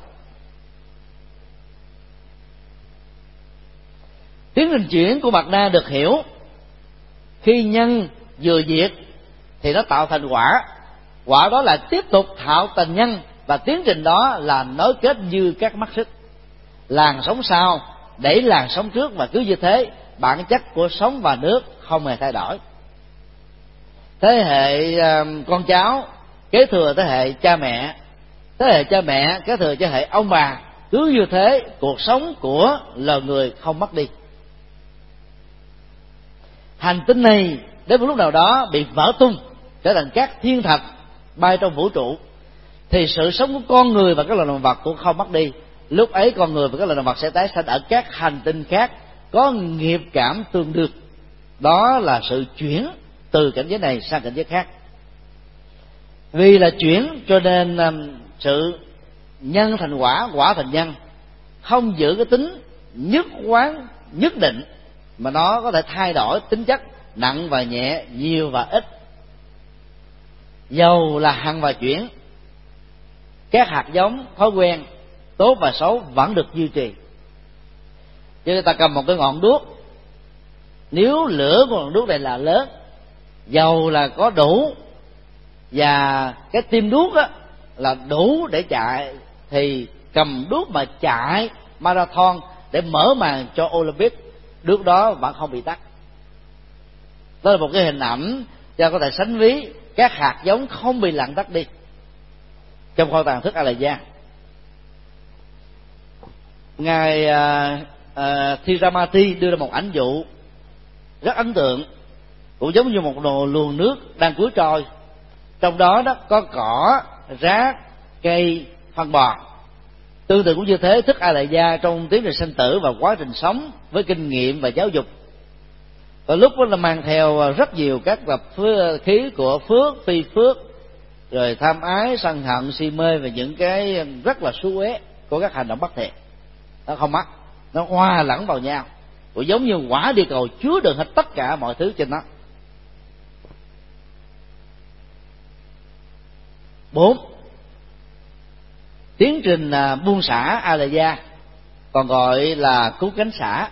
Tiến trình chuyển của Mạt Na được hiểu khi nhân vừa diệt thì nó tạo thành quả, quả đó là tiếp tục tạo thành nhân, và tiến trình đó là nối kết như các mắt xích. Làn sóng sau đẩy làn sóng trước, và cứ như thế bản chất của sống và nước không hề thay đổi. Thế hệ con cháu kế thừa thế hệ cha mẹ, thế hệ cha mẹ kế thừa thế hệ ông bà, cứ như thế cuộc sống của loài người không mất đi. Hành tinh này đến một lúc nào đó bị vỡ tung, trở thành các thiên thạch bay trong vũ trụ, thì sự sống của con người và các loài động vật cũng không mất đi. Lúc ấy con người và các loài động vật sẽ tái sanh ở các hành tinh khác có nghiệp cảm tương đương. Đó là sự chuyển từ cảnh giới này sang cảnh giới khác. Vì là chuyển cho nên sự nhân thành quả, quả thành nhân, không giữ cái tính nhất quán nhất định, mà nó có thể thay đổi tính chất nặng và nhẹ, nhiều và ít. Dầu là hằng và chuyển, các hạt giống, thói quen tốt và xấu vẫn được duy trì. Chứ người ta cầm một cái ngọn đuốc, nếu lửa của ngọn đuốc này là lớn, dầu là có đủ và cái tim đuốc á là đủ để chạy, thì cầm đuốc mà chạy marathon để mở màn cho Olympic, đuốc đó vẫn không bị tắt. Đó là một cái hình ảnh cho có thể sánh ví các hạt giống không bị lặng tắt đi trong kho tàng thức A-la-gia. Ngài Thiramati đưa ra một ảnh dụ rất ấn tượng, cũng giống như một luồng nước đang cuối trôi, trong đó có cỏ, rác, cây, phân bò. Tương tự cũng như thế, thức A-la-gia trong tiến trình sinh tử và quá trình sống với kinh nghiệm và giáo dục, và lúc đó là mang theo rất nhiều các lập khí của phước, phi phước, rồi tham ái, sân hận, si mê và những cái rất là xú uế của các hành động bất thiện. Nó không mất, nó hòa lẫn vào nhau, cũng giống như quả địa cầu chứa đựng hết tất cả mọi thứ trên nó. 4. Tiến trình buông xả A-la-gia, còn gọi là cứu cánh xả.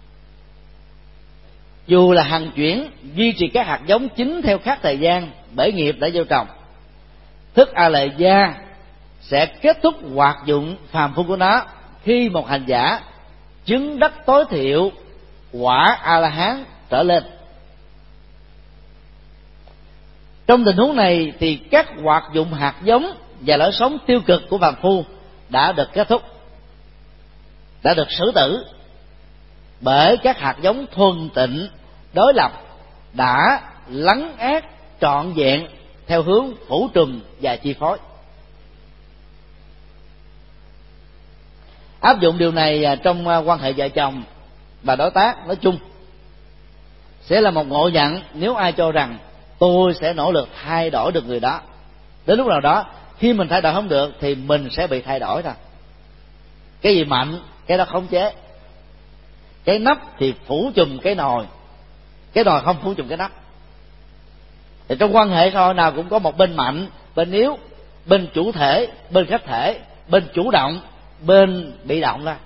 Dù là hằng chuyển, duy trì các hạt giống chính theo khác thời gian bởi nghiệp đã gieo trồng, thức A-la-gia sẽ kết thúc hoạt dụng phàm phu của nó khi một hành giả chứng đắc tối thiểu quả A-la-hán trở lên. Trong tình huống này thì các hoạt dụng hạt giống và lối sống tiêu cực của phàm phu đã được kết thúc, đã được xử tử bởi các hạt giống thuần tịnh đối lập đã lấn át trọn vẹn theo hướng phủ trùm và chi phối. Áp dụng điều này trong quan hệ vợ chồng và đối tác nói chung sẽ là một ngộ nhận nếu ai cho rằng tôi sẽ nỗ lực thay đổi được người đó. Đến lúc nào đó khi mình thay đổi không được thì mình sẽ bị thay đổi thôi. Cái gì mạnh cái đó khống chế. cái nắp thì phủ chùm cái nồi không phủ chùm cái nắp. Thì trong quan hệ xã hội nào cũng có một bên mạnh, bên yếu, bên chủ thể, bên khách thể, bên chủ động, bên bị động ra.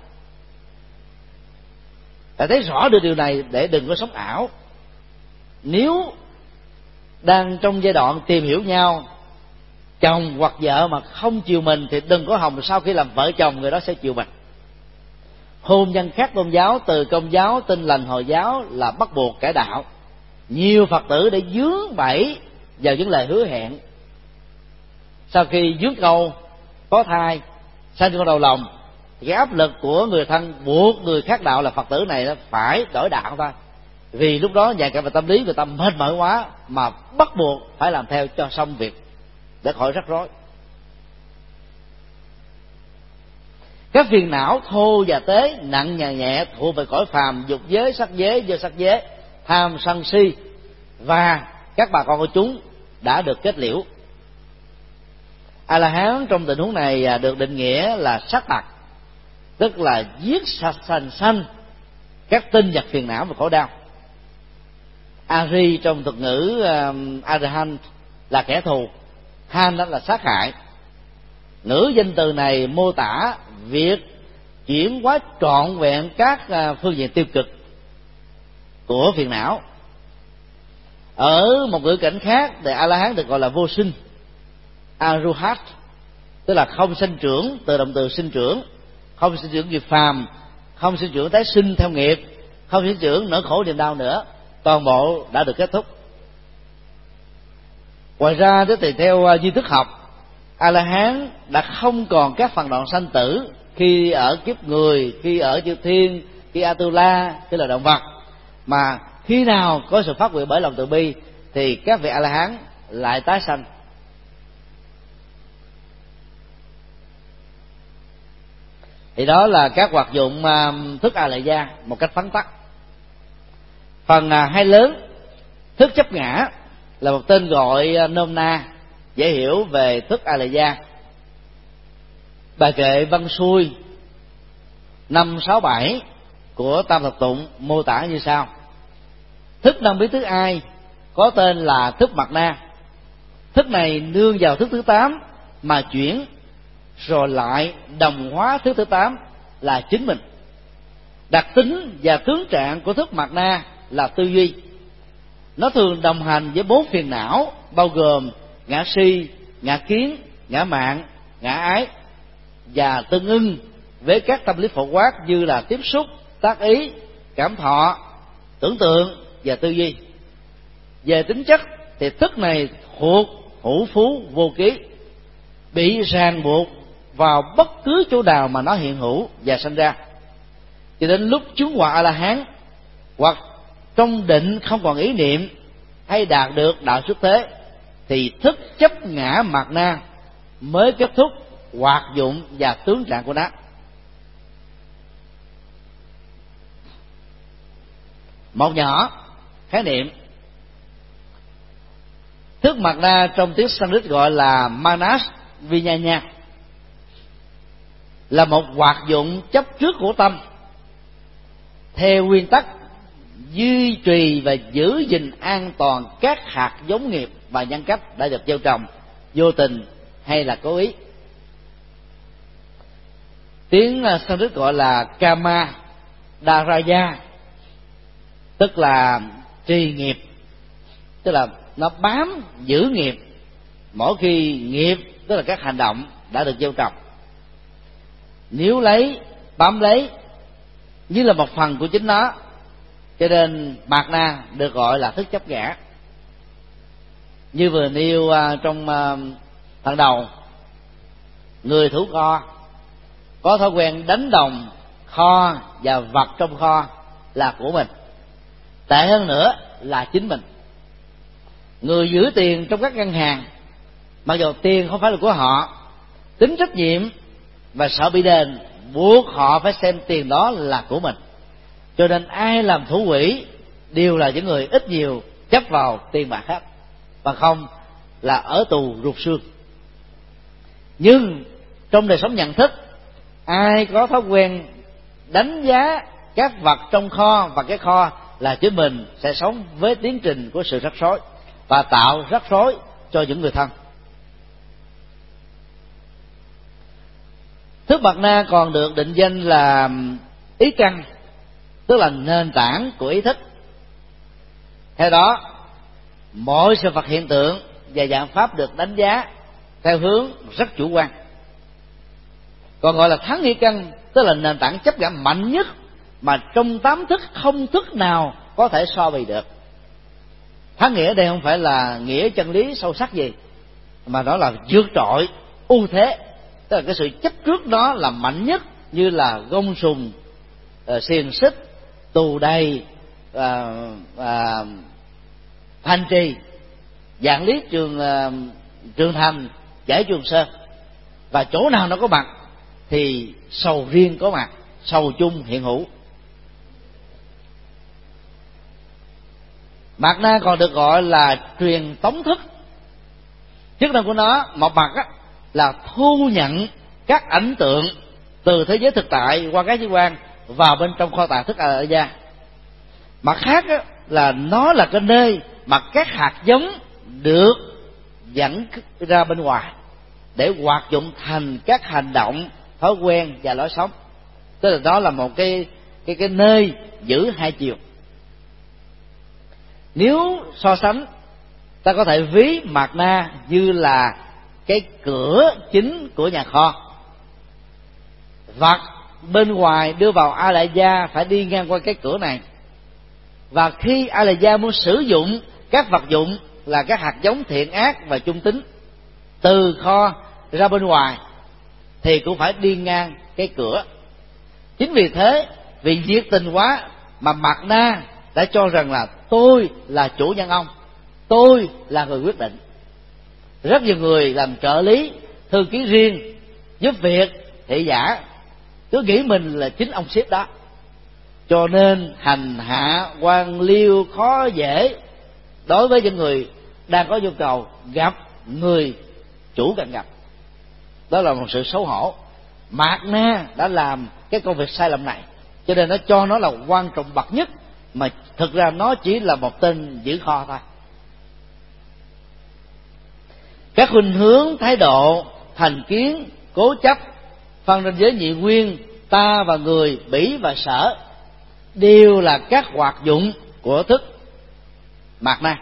Phải thấy rõ được điều này để đừng có sống ảo. Nếu đang trong giai đoạn tìm hiểu nhau, chồng hoặc vợ mà không chiều mình thì đừng có hòng sau khi làm vợ chồng người đó sẽ chiều mình. Hôn nhân khác tôn giáo, từ Công giáo, Tin lành, Hồi giáo là bắt buộc cải đạo. Nhiều Phật tử để vướng bẫy vào những lời hứa hẹn, sau khi vướng câu có thai, sanh con đầu lòng, thì cái áp lực của người thân buộc người khác đạo là Phật tử này phải đổi đạo thôi. Vì lúc đó nhạy cảm về tâm lý người ta mệt mỏi quá mà bắt buộc phải làm theo cho xong việc để khỏi rắc rối. Các phiền não thô và tế, nặng và nhẹ thuộc về cõi phàm, dục giới, sắc giới, vô sắc giới, tham sân si, và các bà con của chúng đã được kết liễu. A La Hán trong tình huống này được định nghĩa là sát tặc, tức là giết sạch sanh các tinh vật phiền não và khổ đau. Ari trong thuật ngữ Arahant là kẻ thù, Han đó là sát hại. Ngữ danh từ này mô tả việc chuyển hóa trọn vẹn các phương diện tiêu cực của phiền não. Ở một ngữ cảnh khác thì A La Hán được gọi là vô sinh, Aruhat, tức là không sinh trưởng, từ động từ sinh trưởng, không sinh trưởng nghiệp phàm, không sinh trưởng tái sinh theo nghiệp, không sinh trưởng nỗi khổ niềm đau nữa, toàn bộ đã được kết thúc. Ngoài ra thì theo duy thức học, A La Hán đã không còn các phần đoạn sanh tử khi ở kiếp người, khi ở chư thiên, khi Atula, khi là động vật, mà khi nào có sự phát nguyện bởi lòng từ bi thì các vị A La Hán lại tái sanh. Thì đó là các hoạt dụng thức A Lại Gia một cách vắn tắt. Phần hai lớn, thức chấp ngã, là một tên gọi nôm na dễ hiểu về thức A Lại Gia. Bài kệ văn xuôi 567 của Tam Thập Tụng mô tả như sau: thức năm biết thứ ai có tên là thức Mạt Na. Thức này nương vào thức thứ 8 mà chuyển, rồi lại đồng hóa thức thứ 8 là chính mình. Đặc tính và tướng trạng của thức Mạt Na là tư duy. Nó thường đồng hành với 4 phiền não, bao gồm ngã si, ngã kiến, ngã mạn, ngã ái, và tương ưng với các tâm lý phổ quát như là tiếp xúc, tác ý, cảm thọ, tưởng tượng và tư duy. Về tính chất thì thức này thuộc hữu phú vô ký, bị ràng buộc vào bất cứ chỗ nào mà nó hiện hữu và sinh ra. Cho đến lúc chứng quả A La Hán hoặc trong định không còn ý niệm hay đạt được đạo xuất thế thì thức chấp ngã Mạt Na mới kết thúc hoạt dụng và tướng trạng của nó. Một nhỏ khái niệm, thức Mạt Na trong tiếng Sanskrit gọi là Manas Vijnana, là một hoạt dụng chấp trước của tâm theo nguyên tắc duy trì và giữ gìn an toàn các hạt giống nghiệp và nhân cách đã được gieo trồng vô tình hay là cố ý. Tiếng Sanskrit gọi là Kama Daraya, tức là trì nghiệp, tức là nó bám giữ nghiệp mỗi khi nghiệp, tức là các hành động đã được gieo trồng, níu lấy, bám lấy như là một phần của chính nó. Cho nên Mạt Na được gọi là thức chấp ngã. Như vừa nêu trong phần đầu, người thủ kho có thói quen đánh đồng kho và vật trong kho là của mình, tệ hơn nữa là chính mình. Người giữ tiền trong các ngân hàng, mặc dù tiền không phải là của họ, tính trách nhiệm và sợ bị đền buộc họ phải xem tiền đó là của mình. Cho nên ai làm thủ quỹ đều là những người ít nhiều chấp vào tiền bạc hết, và không là ở tù rụt xương. Nhưng trong đời sống nhận thức, ai có thói quen đánh giá các vật trong kho và cái kho là chính mình sẽ sống với tiến trình của sự rắc rối và tạo rắc rối cho những người thân. Thức bạt na còn được định danh là ý căn, tức là nền tảng của ý thức. Theo đó, mọi sự vật hiện tượng và dạng pháp được đánh giá theo hướng rất chủ quan. Còn gọi là thắng nghĩa căn, tức là nền tảng chấp nhận mạnh nhất mà trong 8 thức không thức nào có thể so bì được. Thắng nghĩa đây không phải là nghĩa chân lý sâu sắc gì, mà đó là vượt trội, ưu thế, tức là cái sự chấp trước đó là mạnh nhất, như là gông sùng, xiềng xích, tù đầy, thanh trì, dạng lý trường thành, giải trường sơn. Và chỗ nào nó có mặt thì sầu riêng có mặt, sầu chung hiện hữu. Mạt na còn được gọi là truyền tống thức. Chức năng của nó một mặt là thu nhận các ảnh tượng từ thế giới thực tại qua các giác quan vào bên trong kho tàng thức A La Gia. Mặt khác là nó là cái nơi mà các hạt giống được dẫn ra bên ngoài để hoạt dụng thành các hành động, thói quen và lối sống. Tức là đó là một cái nơi giữ hai chiều. Nếu so sánh, ta có thể ví mạt na như là cái cửa chính của nhà kho. Vật bên ngoài đưa vào A La Gia phải đi ngang qua cái cửa này. Và khi A La Gia muốn sử dụng các vật dụng là các hạt giống thiện ác và trung tính từ kho ra bên ngoài thì cũng phải đi ngang cái cửa. Chính vì thế, vì nhiệt tình quá mà mạt na đã cho rằng là tôi là chủ nhân ông, tôi là người quyết định. Rất nhiều người làm trợ lý, thư ký riêng, giúp việc, thị giả cứ nghĩ mình là chính ông sếp đó, cho nên hành hạ quan liêu khó dễ đối với những người đang có nhu cầu gặp người chủ cần gặp. Đó là một sự xấu hổ. Mạt na đã làm cái công việc sai lầm này, cho nên nó cho nó là quan trọng bậc nhất, mà thực ra nó chỉ là một tên giữ kho thôi. Các khuynh hướng, thái độ, thành kiến, cố chấp, phân ranh giới nhị nguyên, ta và người, bỉ và sở đều là các hoạt dụng của thức mạt na.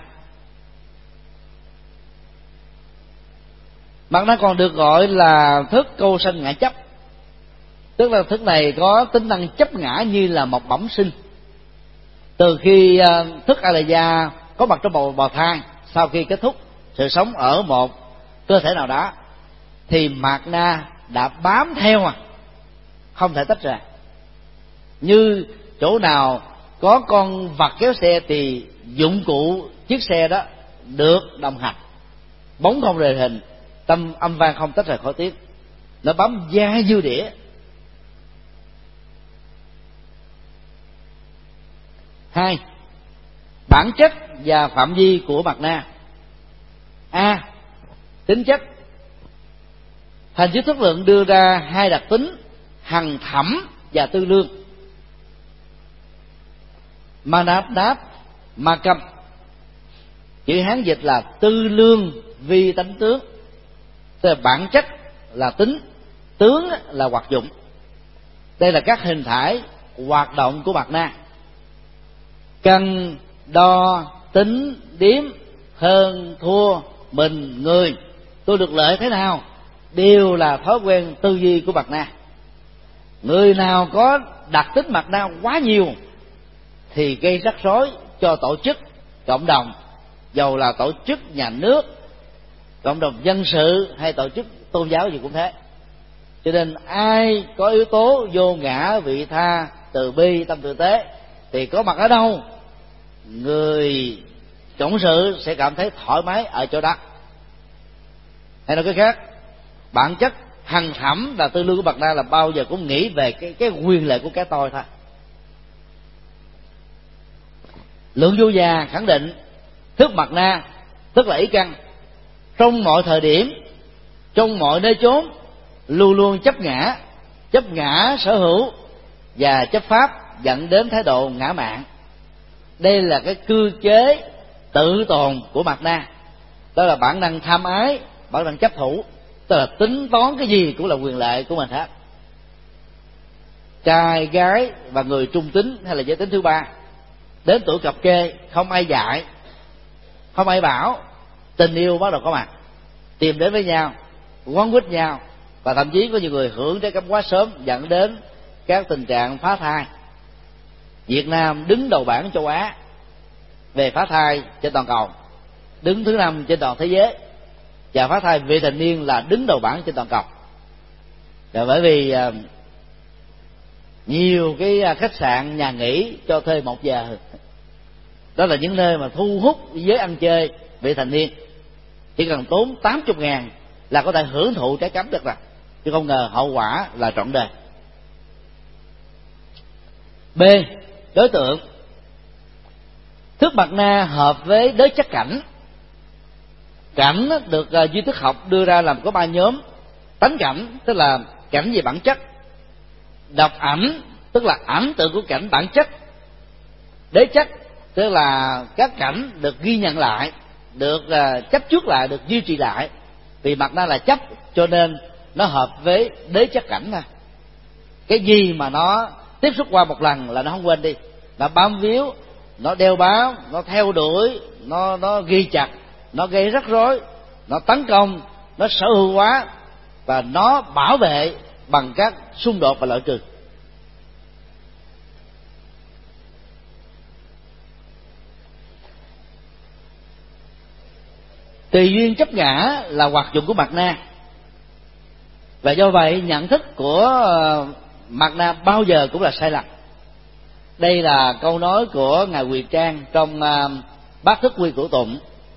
Mạt na còn được gọi là thức câu sanh ngã chấp, tức là thức này có tính năng chấp ngã như là một bẩm sinh. Từ khi thức A La Gia có mặt trong bào thai, sau khi kết thúc sự sống ở một cơ thể nào đó, thì mạt na đã bám theo không thể tách ra. Như chỗ nào có con vật kéo xe thì dụng cụ chiếc xe đó được đồng hành, bóng không rời hình, tâm âm vang không tách rời khỏi tiếng, nó bám da dư đĩa. Hai, bản chất và phạm vi của mạt na. A, tính chất. Hành chiếu thức lượng đưa ra hai đặc tính hằng thẩm và tư lương. Manadap, makam, chữ Hán dịch là tư lương vi tánh tướng. Tức là bản chất là tính, tướng là hoạt dụng. Đây là các hình thái hoạt động của mạt na. Cân, đo, tính, điếm, hơn, thua, mình, người, tôi được lợi thế nào, đều là thói quen tư duy của mạt na. Người nào có đặc tính mạt na quá nhiều thì gây rắc rối cho tổ chức, cộng đồng, dầu là tổ chức nhà nước, cộng đồng dân sự hay tổ chức tôn giáo gì cũng thế. Cho nên ai có yếu tố vô ngã, vị tha, từ bi, tâm tử tế thì có mặt ở đâu, người cộng sự sẽ cảm thấy thoải mái ở chỗ đó. Hay nói cái khác, bản chất hằng thẩm và tư lương của mạt na là bao giờ cũng nghĩ về cái quyền lợi của cái tôi thôi. Lượng Vô Già khẳng định thức mạt na tức là ý căn, trong mọi thời điểm, trong mọi nơi chốn, luôn luôn chấp ngã sở hữu và chấp pháp dẫn đến thái độ ngã mạn. Đây là cái cơ chế tự tồn của Mạt Na, đó là bản năng tham ái, bản năng chấp thủ, tức là tính toán cái gì cũng là quyền lợi của mình hết. Trai gái và người trung tính hay là giới tính thứ ba đến tuổi cập kê, không ai dạy, không ai bảo, tình yêu bắt đầu có mặt, tìm đến với nhau, quấn quýt nhau, và thậm chí có nhiều người hưởng trái cấm quá sớm, dẫn đến các tình trạng phá thai. Việt Nam đứng đầu bảng châu Á về phá thai trên toàn cầu, đứng thứ 5 trên toàn thế giới, và phá thai vị thành niên là đứng đầu bảng trên toàn cầu. Và bởi vì nhiều cái khách sạn, nhà nghỉ cho thuê 1 giờ, đó là những nơi mà thu hút giới ăn chơi vị thành niên, chỉ cần tốn 80.000 là có thể hưởng thụ trái cấm được rồi, chứ không ngờ hậu quả là trọn đời. B. Đối tượng. Thức Mạt Na hợp với đới chất cảnh. Cảnh được duy thức học đưa ra làm có 3 nhóm: tánh cảnh, tức là cảnh về bản chất; độc ảnh, tức là ảnh tượng của cảnh bản chất; đế chất, tức là các cảnh được ghi nhận lại, được chấp trước lại, được duy trì lại. Vì Mạt Na là chấp, cho nên nó hợp với đế chất cảnh thôi. Cái gì mà nó tiếp xúc qua một lần là nó không quên đi, nó bám víu, nó đeo bám, nó theo đuổi, nó ghi chặt, nó gây rắc rối, nó tấn công, nó sở hữu hóa, và nó bảo vệ bằng các xung đột và loại trừ. Tùy duyên chấp ngã là hoạt dụng của Mạt Na, và do vậy nhận thức của Mạt Na bao giờ cũng là sai lầm. Đây là câu nói của ngài Huyền Trang trong Bát Thức Quy Cửu Tụng: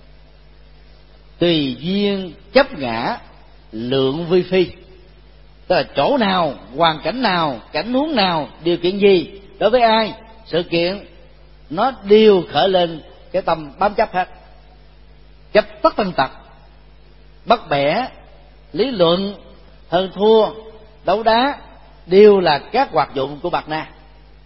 tùy duyên chấp ngã lượng vi phi, tức là chỗ nào, hoàn cảnh nào, cảnh huống nào, điều kiện gì, đối với ai, sự kiện, nó đều khởi lên cái tâm bám chấp hết. Chấp tất tần tật, bắt bẻ, lý luận, hơn thua, đấu đá đều là các hoạt dụng của Mạt Na.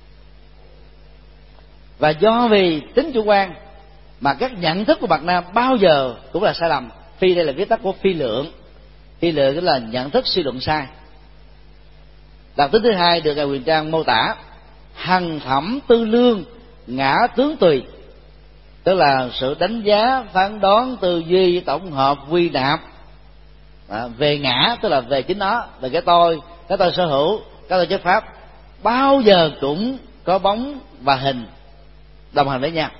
Và do vì tính chủ quan mà các nhận thức của Mạt Na bao giờ cũng là sai lầm. Phi đây là viết tắt của phi lượng. Phi lượng tức là nhận thức suy luận sai. Đặc tính thứ hai được ngài Huyền Trang mô tả: hằng thẩm tư lương, ngã tướng tùy, tức là sự đánh giá, phán đoán, tư duy, tổng hợp, quy nạp về ngã, tức là về chính nó, về cái tôi sở hữu, cái tôi chất pháp, bao giờ cũng có bóng và hình đồng hành với nhau.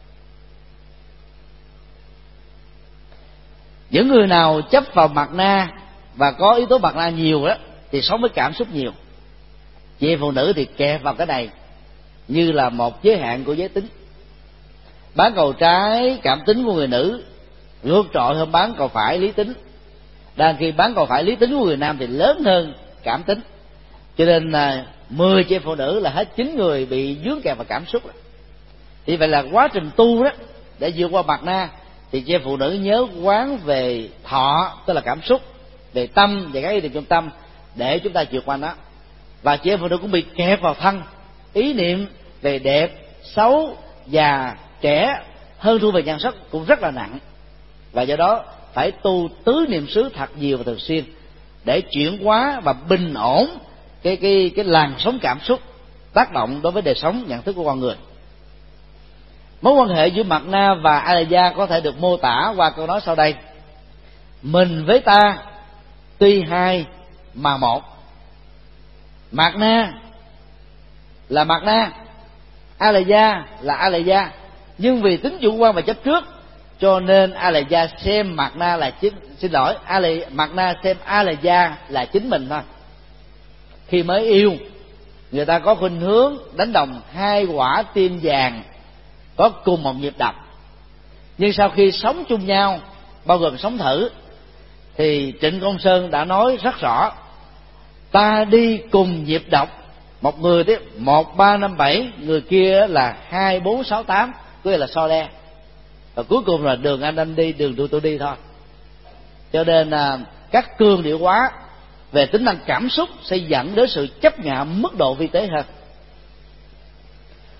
Những người nào chấp vào Mạt Na và có yếu tố Mạt Na nhiều đó thì sống với cảm xúc nhiều. Chị em phụ nữ thì kẹp vào cái này như là một giới hạn của giới tính. Bán cầu trái cảm tính của người nữ vượt trội hơn bán cầu phải lý tính, đang khi bán cầu phải lý tính của người nam thì lớn hơn cảm tính. Cho nên 10 chị em phụ nữ là hết 9 người bị dướng kẹp vào cảm xúc. Thì vậy là quá trình tu đó, để vượt qua Mạt Na thì chị em phụ nữ nhớ quán về thọ, tức là cảm xúc, về tâm và các ý niệm trong tâm để chúng ta vượt qua nó. Và chị em phụ nữ cũng bị kẹp vào thân, ý niệm về đẹp, xấu, già, trẻ, hơn thua về nhan sắc cũng rất là nặng. Và do đó phải tu tứ niệm xứ thật nhiều và thường xuyên để chuyển hóa và bình ổn cái làn sóng cảm xúc tác động đối với đời sống nhận thức của con người. Mối quan hệ giữa Mạt Na và Alaya có thể được mô tả qua câu nói sau đây: mình với ta tuy hai mà một. Mạt Na là Mạt Na, Alaya là Alaya, nhưng vì tính chủ quan và chấp trước cho nên Alaya xem Mạt Na là Mạt Na xem Alaya là chính mình thôi. Khi mới yêu, người ta có khuynh hướng đánh đồng hai quả tim vàng có cùng một nhịp đập, nhưng sau khi sống chung nhau, bao gồm sống thử, thì Trịnh Công Sơn đã nói rất rõ: ta đi cùng nhịp đập, một người tiếp 1357, người kia là 2468, có nghĩa là so le, và cuối cùng là đường anh đi, đường tôi đi thôi. Cho nên các cương điệu hóa về tính năng cảm xúc sẽ dẫn đến sự chấp nhận mức độ vi tế hơn.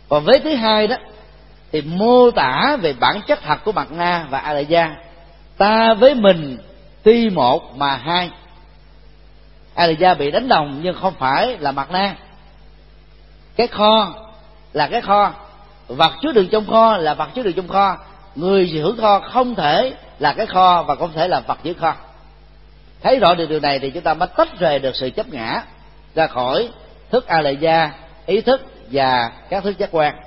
Còn vế thứ hai đó thì mô tả về bản chất thật của Mạt Na và A La Gia. Ta với mình tuy một mà hai. A La Gia bị đánh đồng nhưng không phải là Mạt Na. Cái kho là cái kho, vật chứa đựng trong kho là vật chứa đựng trong kho. Người hưởng kho không thể là cái kho và không thể là vật chứa kho. Thấy rõ được điều này thì chúng ta mới tách rời được sự chấp ngã ra khỏi thức A La Gia, ý thức và các thức giác quan.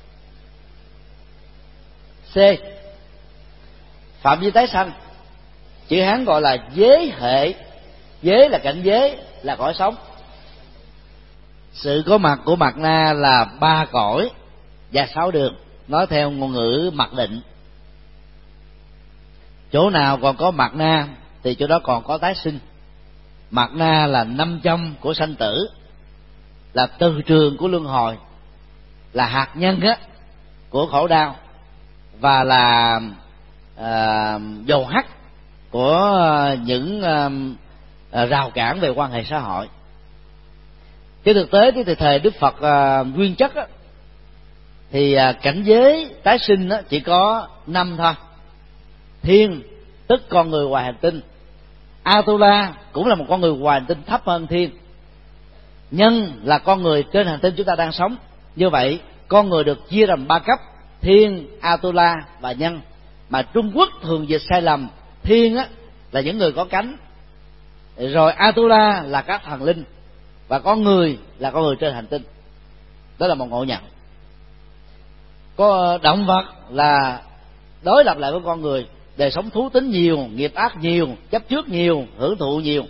C. Phạm vi tái sanh, chữ Hán gọi là giới hệ. Giới là cảnh giới, là cõi sống. Sự có mặt của Mạt Na là 3 cõi và 6 đường, nói theo ngôn ngữ mặc định. Chỗ nào còn có Mạt Na thì chỗ đó còn có tái sinh. Mạt Na là 5 trong của sanh tử, là từ trường của luân hồi, là hạt nhân của khổ đau, và là dầu hắt của những rào cản về quan hệ xã hội. Trên thực tế thì thời Đức Phật nguyên chất thì cảnh giới tái sinh chỉ có 5 thôi. Thiên tức con người ngoài hành tinh, Atula cũng là một con người ngoài hành tinh thấp hơn thiên, nhân là con người trên hành tinh chúng ta đang sống. Như vậy con người được chia làm 3 cấp: thiên, Atula và nhân. Mà Trung Quốc thường dịch sai lầm, thiên là những người có cánh, rồi Atula là các thần linh, và con người là con người trên hành tinh. Đó là một ngộ nhận. Có động vật là đối lập lại với con người, đời sống thú tính nhiều, nghiệp ác nhiều, chấp trước nhiều, hưởng thụ nhiều.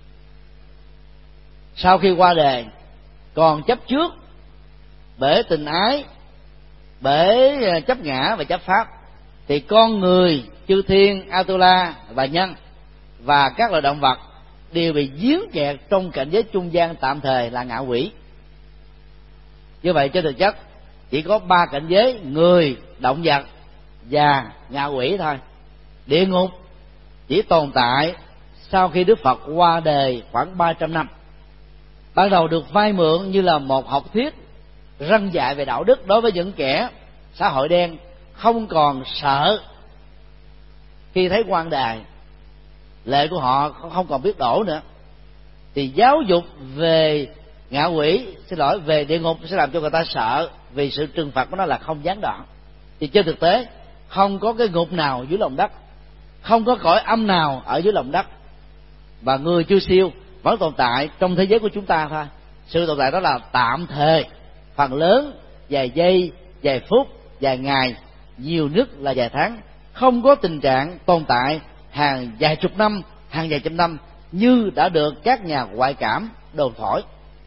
Sau khi qua đời còn chấp trước bởi tình ái, bởi chấp ngã và chấp pháp, thì con người, chư thiên, Atula và nhân và các loài động vật đều bị giếng kẹt trong cảnh giới trung gian tạm thời là ngạ quỷ. Như vậy trên thực chất chỉ có 3 cảnh giới: người, động vật và ngạ quỷ thôi. Địa ngục chỉ tồn tại sau khi Đức Phật qua đời khoảng 300 năm. Ban đầu được vay mượn như là một học thuyết răn dạy về đạo đức đối với những kẻ xã hội đen không còn sợ khi thấy quan đài, lệ của họ không còn biết đổ nữa. Thì giáo dục về ngạ quỷ, về địa ngục sẽ làm cho người ta sợ, vì sự trừng phạt của nó là không gián đoạn. Thì trên thực tế không có cái ngục nào dưới lòng đất, không có cõi âm nào ở dưới lòng đất, và người chưa siêu vẫn tồn tại trong thế giới của chúng ta thôi. Sự tồn tại đó là tạm thời, phần lớn vài giây, vài phút, vài ngày, nhiều nhất là vài tháng, không có tình trạng tồn tại hàng vài chục năm, hàng vài trăm năm như đã được các nhà ngoại cảm đồn thổi.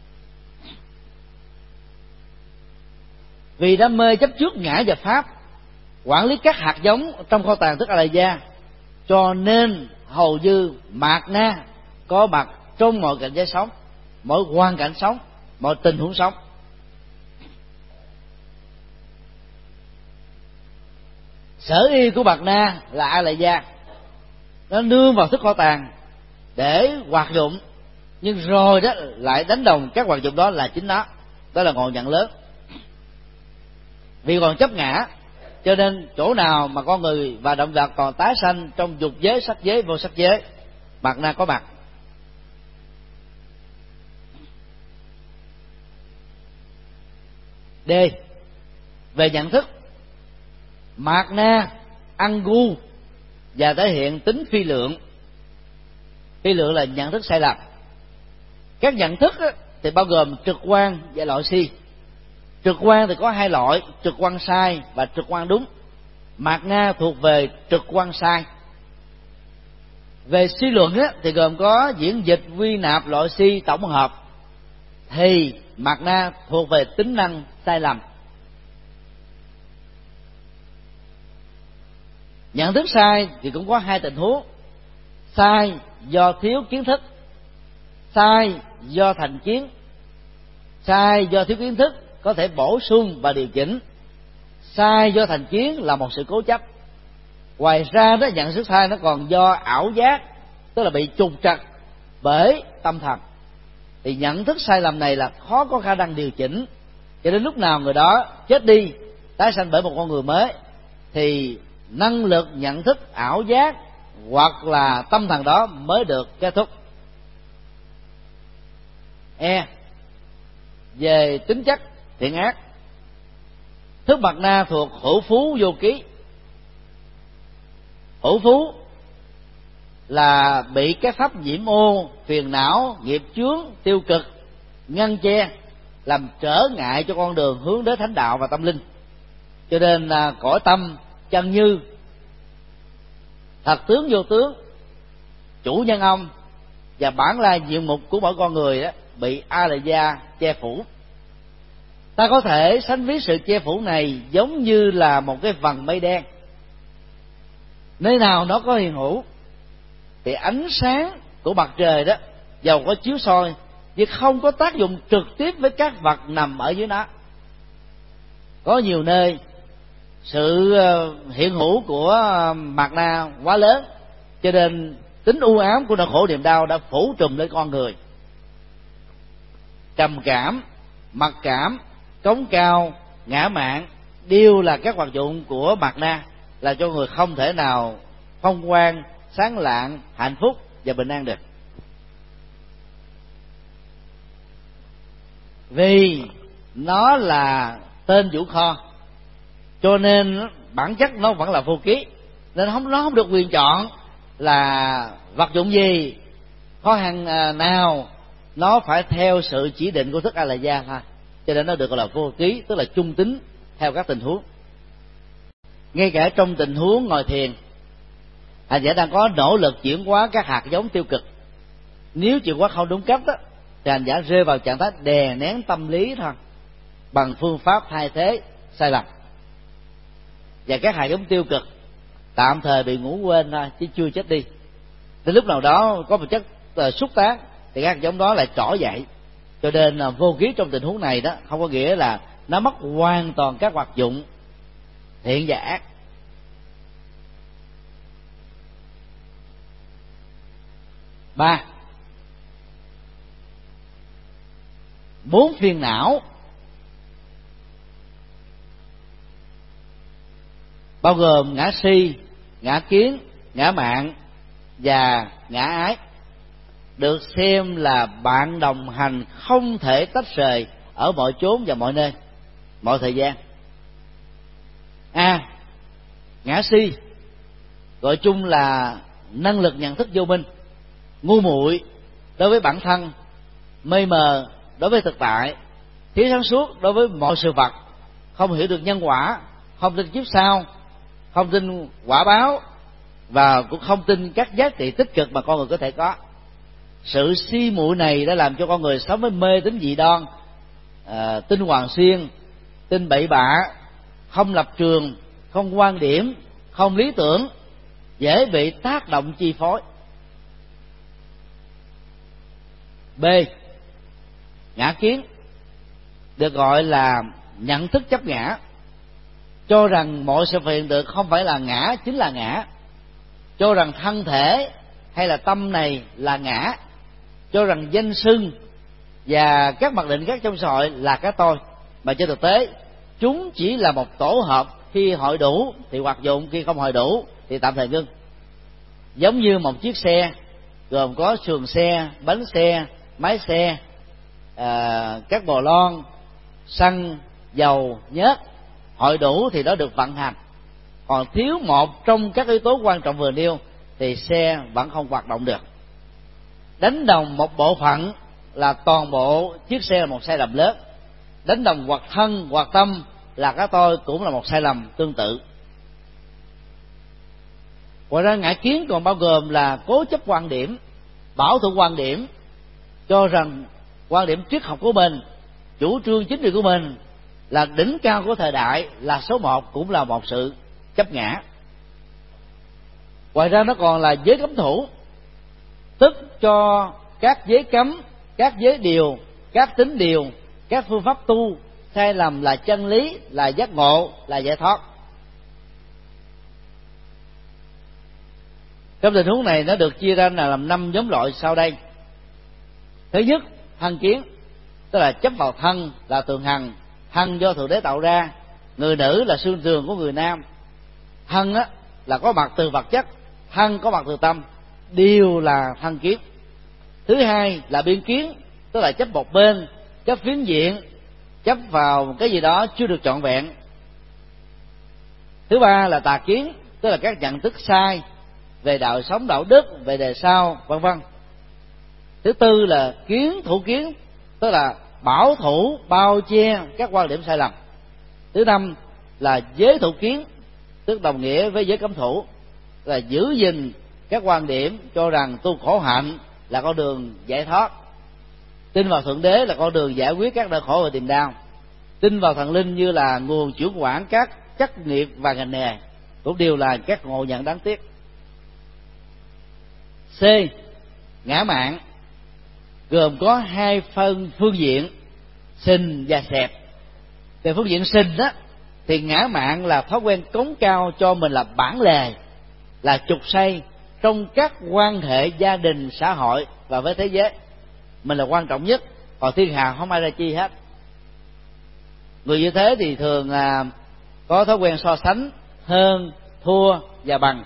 Vì đam mê chấp trước ngã và pháp, quản lý các hạt giống trong kho tàng thức A La Gia, cho nên hầu như Mạt Na có mặt trong mọi cảnh giới sống, mọi hoàn cảnh sống, mọi tình huống sống. Sở y của Mạt Na là A La Gia, nó nương vào thức kho tàng để hoạt dụng, nhưng rồi đó lại đánh đồng các hoạt dụng đó là chính nó. Đó là ngộ nhận lớn. Vì còn chấp ngã, cho nên chỗ nào mà con người và động vật còn tái sanh trong dục giới, sắc giới, vô sắc giới, Mạt Na có mặt. D. Về nhận thức, Mạt Na ăn gu và thể hiện tính phi lượng. Phi lượng là nhận thức sai lầm. Các nhận thức thì bao gồm trực quan và loại si. Trực quan thì có 2 loại: trực quan sai và trực quan đúng. Mạt Na thuộc về trực quan sai. Về suy luận thì gồm có diễn dịch, quy nạp, loại si, tổng hợp, thì Mạt Na thuộc về tính năng sai lầm. Nhận thức sai thì cũng có 2 tình huống: sai do thiếu kiến thức, sai do thành kiến. Sai do thiếu kiến thức có thể bổ sung và điều chỉnh, sai do thành kiến là một sự cố chấp. Ngoài ra đó, nhận thức sai nó còn do ảo giác, tức là bị trục trặc bởi tâm thần. Thì nhận thức sai lầm này là khó có khả năng điều chỉnh, cho đến lúc nào người đó chết đi, tái sanh bởi một con người mới, thì năng lực nhận thức ảo giác hoặc là tâm thần đó mới được kết thúc. Về tính chất thiện ác, thức bạt na thuộc hữu phú vô ký. Hữu phú là bị các pháp nhiễm ô, phiền não, nghiệp chướng, tiêu cực ngăn che, làm trở ngại cho con đường hướng đến thánh đạo và tâm linh. Cho nên là cõi tâm chân như, thật tướng vô tướng, chủ nhân ông và bản lai diện mục của mỗi con người đó bị a la gia che phủ. Ta có thể sánh ví sự che phủ này giống như là một cái vầng mây đen. Nơi nào nó có hiện hữu thì ánh sáng của mặt trời đó dầu có chiếu soi nhưng không có tác dụng trực tiếp với các vật nằm ở dưới nó. Có nhiều nơi sự hiện hữu của mặt na quá lớn, cho nên tính u ám của nỗi khổ niềm đau đã phủ trùm lên con người. Trầm cảm, mặc cảm, cống cao, ngã mạn đều là các hoạt dụng của mặt na, là cho người không thể nào phong quang, sáng lạng, hạnh phúc và bình an được. Vì nó là tên chủ kho, cho nên bản chất nó vẫn là vô ký, nên nó không được quyền chọn là vật dụng gì, khó khăn nào, nó phải theo sự chỉ định của thức a la gia thôi. Cho nên nó được gọi là vô ký, tức là trung tính theo các tình huống. Ngay cả trong tình huống ngồi thiền, hành giả đang có nỗ lực chuyển hóa các hạt giống tiêu cực. Nếu chuyển hóa không đúng cách đó, thì hành giả rơi vào trạng thái đè nén tâm lý thôi, bằng phương pháp thay thế sai lầm. Và các hạt giống tiêu cực tạm thời bị ngủ quên thôi, chứ chưa chết đi. Đến lúc nào đó có một chất xúc tác thì các hạt giống đó lại trỗi dậy. Cho nên vô ký trong tình huống này đó không có nghĩa là nó mất hoàn toàn các hoạt dụng thiện và ác. Ba, 4 phiền não bao gồm ngã si, ngã kiến, ngã mạn và ngã ái, được xem là bạn đồng hành không thể tách rời ở mọi chốn và mọi nơi, mọi thời gian. Ngã si gọi chung là năng lực nhận thức vô minh, ngu muội đối với bản thân, mê mờ đối với thực tại, thiếu sáng suốt đối với mọi sự vật, không hiểu được nhân quả, không tin kiếp sau, không tin quả báo, và cũng không tin các giá trị tích cực mà con người có thể có. Sự si muội này đã làm cho con người sống với mê tín dị đoan, tin hoàng xuyên, tin bậy bạ, không lập trường, không quan điểm, không lý tưởng, dễ bị tác động chi phối. B, ngã kiến được gọi là nhận thức chấp ngã, cho rằng mọi sự hiện tượng không phải là ngã chính là ngã, cho rằng thân thể hay là tâm này là ngã, cho rằng danh xưng và các mặc định khác trong xã hội là cái tôi, mà trên thực tế chúng chỉ là một tổ hợp, khi hội đủ thì hoạt dụng, khi không hội đủ thì tạm thời ngưng. Giống như một chiếc xe gồm có sườn xe, bánh xe, máy xe, các bò lon, xăng, dầu, nhớt, hội đủ thì nó được vận hành, còn thiếu một trong các yếu tố quan trọng vừa nêu thì xe vẫn không hoạt động được. Đánh đồng một bộ phận là toàn bộ chiếc xe là một sai lầm lớn, đánh đồng hoặc thân hoặc tâm là cái tôi cũng là một sai lầm tương tự. Ngoài ra ngã kiến còn bao gồm là cố chấp quan điểm, bảo thủ quan điểm, cho rằng quan điểm triết học của mình, chủ trương chính trị của mình là đỉnh cao của thời đại, là số một, cũng là một sự chấp ngã. Ngoài ra nó còn là giới cấm thủ, tức cho các giới cấm, các giới điều, các tín điều, các phương pháp tu sai lầm là chân lý, là giác ngộ, là giải thoát. Trong tình huống này nó được chia ra là làm 5 nhóm loại sau đây. Thứ nhất, thân kiến, tức là chấp vào thân là tường hằng, thân do thượng đế tạo ra, người nữ là xương tường của người nam. Thân á là có mặt từ vật chất, thân có mặt từ tâm, đều là thân kiến. Thứ hai là biên kiến, tức là chấp một bên, chấp phiến diện, chấp vào một cái gì đó chưa được trọn vẹn. Thứ ba là tà kiến, tức là các nhận thức sai về đạo sống, đạo đức, về đề sau, vân vân. Thứ tư là kiến thủ kiến, tức là bảo thủ, bao che các quan điểm sai lầm. Thứ năm là giới thủ kiến, tức đồng nghĩa với giới cấm thủ, là giữ gìn các quan điểm cho rằng tu khổ hạnh là con đường giải thoát, tin vào thượng đế là con đường giải quyết các nỗi khổ và niềm đau, tin vào thần linh như là nguồn chuyển quản các trắc nghiệp và ngành nghề, cũng đều là các ngộ nhận đáng tiếc. C. Ngã mạn gồm có hai phương diện, sình và xẹp. Về phương diện sình á thì ngã mạn là thói quen cống cao cho mình là bản lề, là trục xây trong các quan hệ gia đình, xã hội và với thế giới. Mình là quan trọng nhất, còn thiên hạ không ai ra chi hết. Người như thế thì thường có thói quen so sánh, hơn, thua và bằng.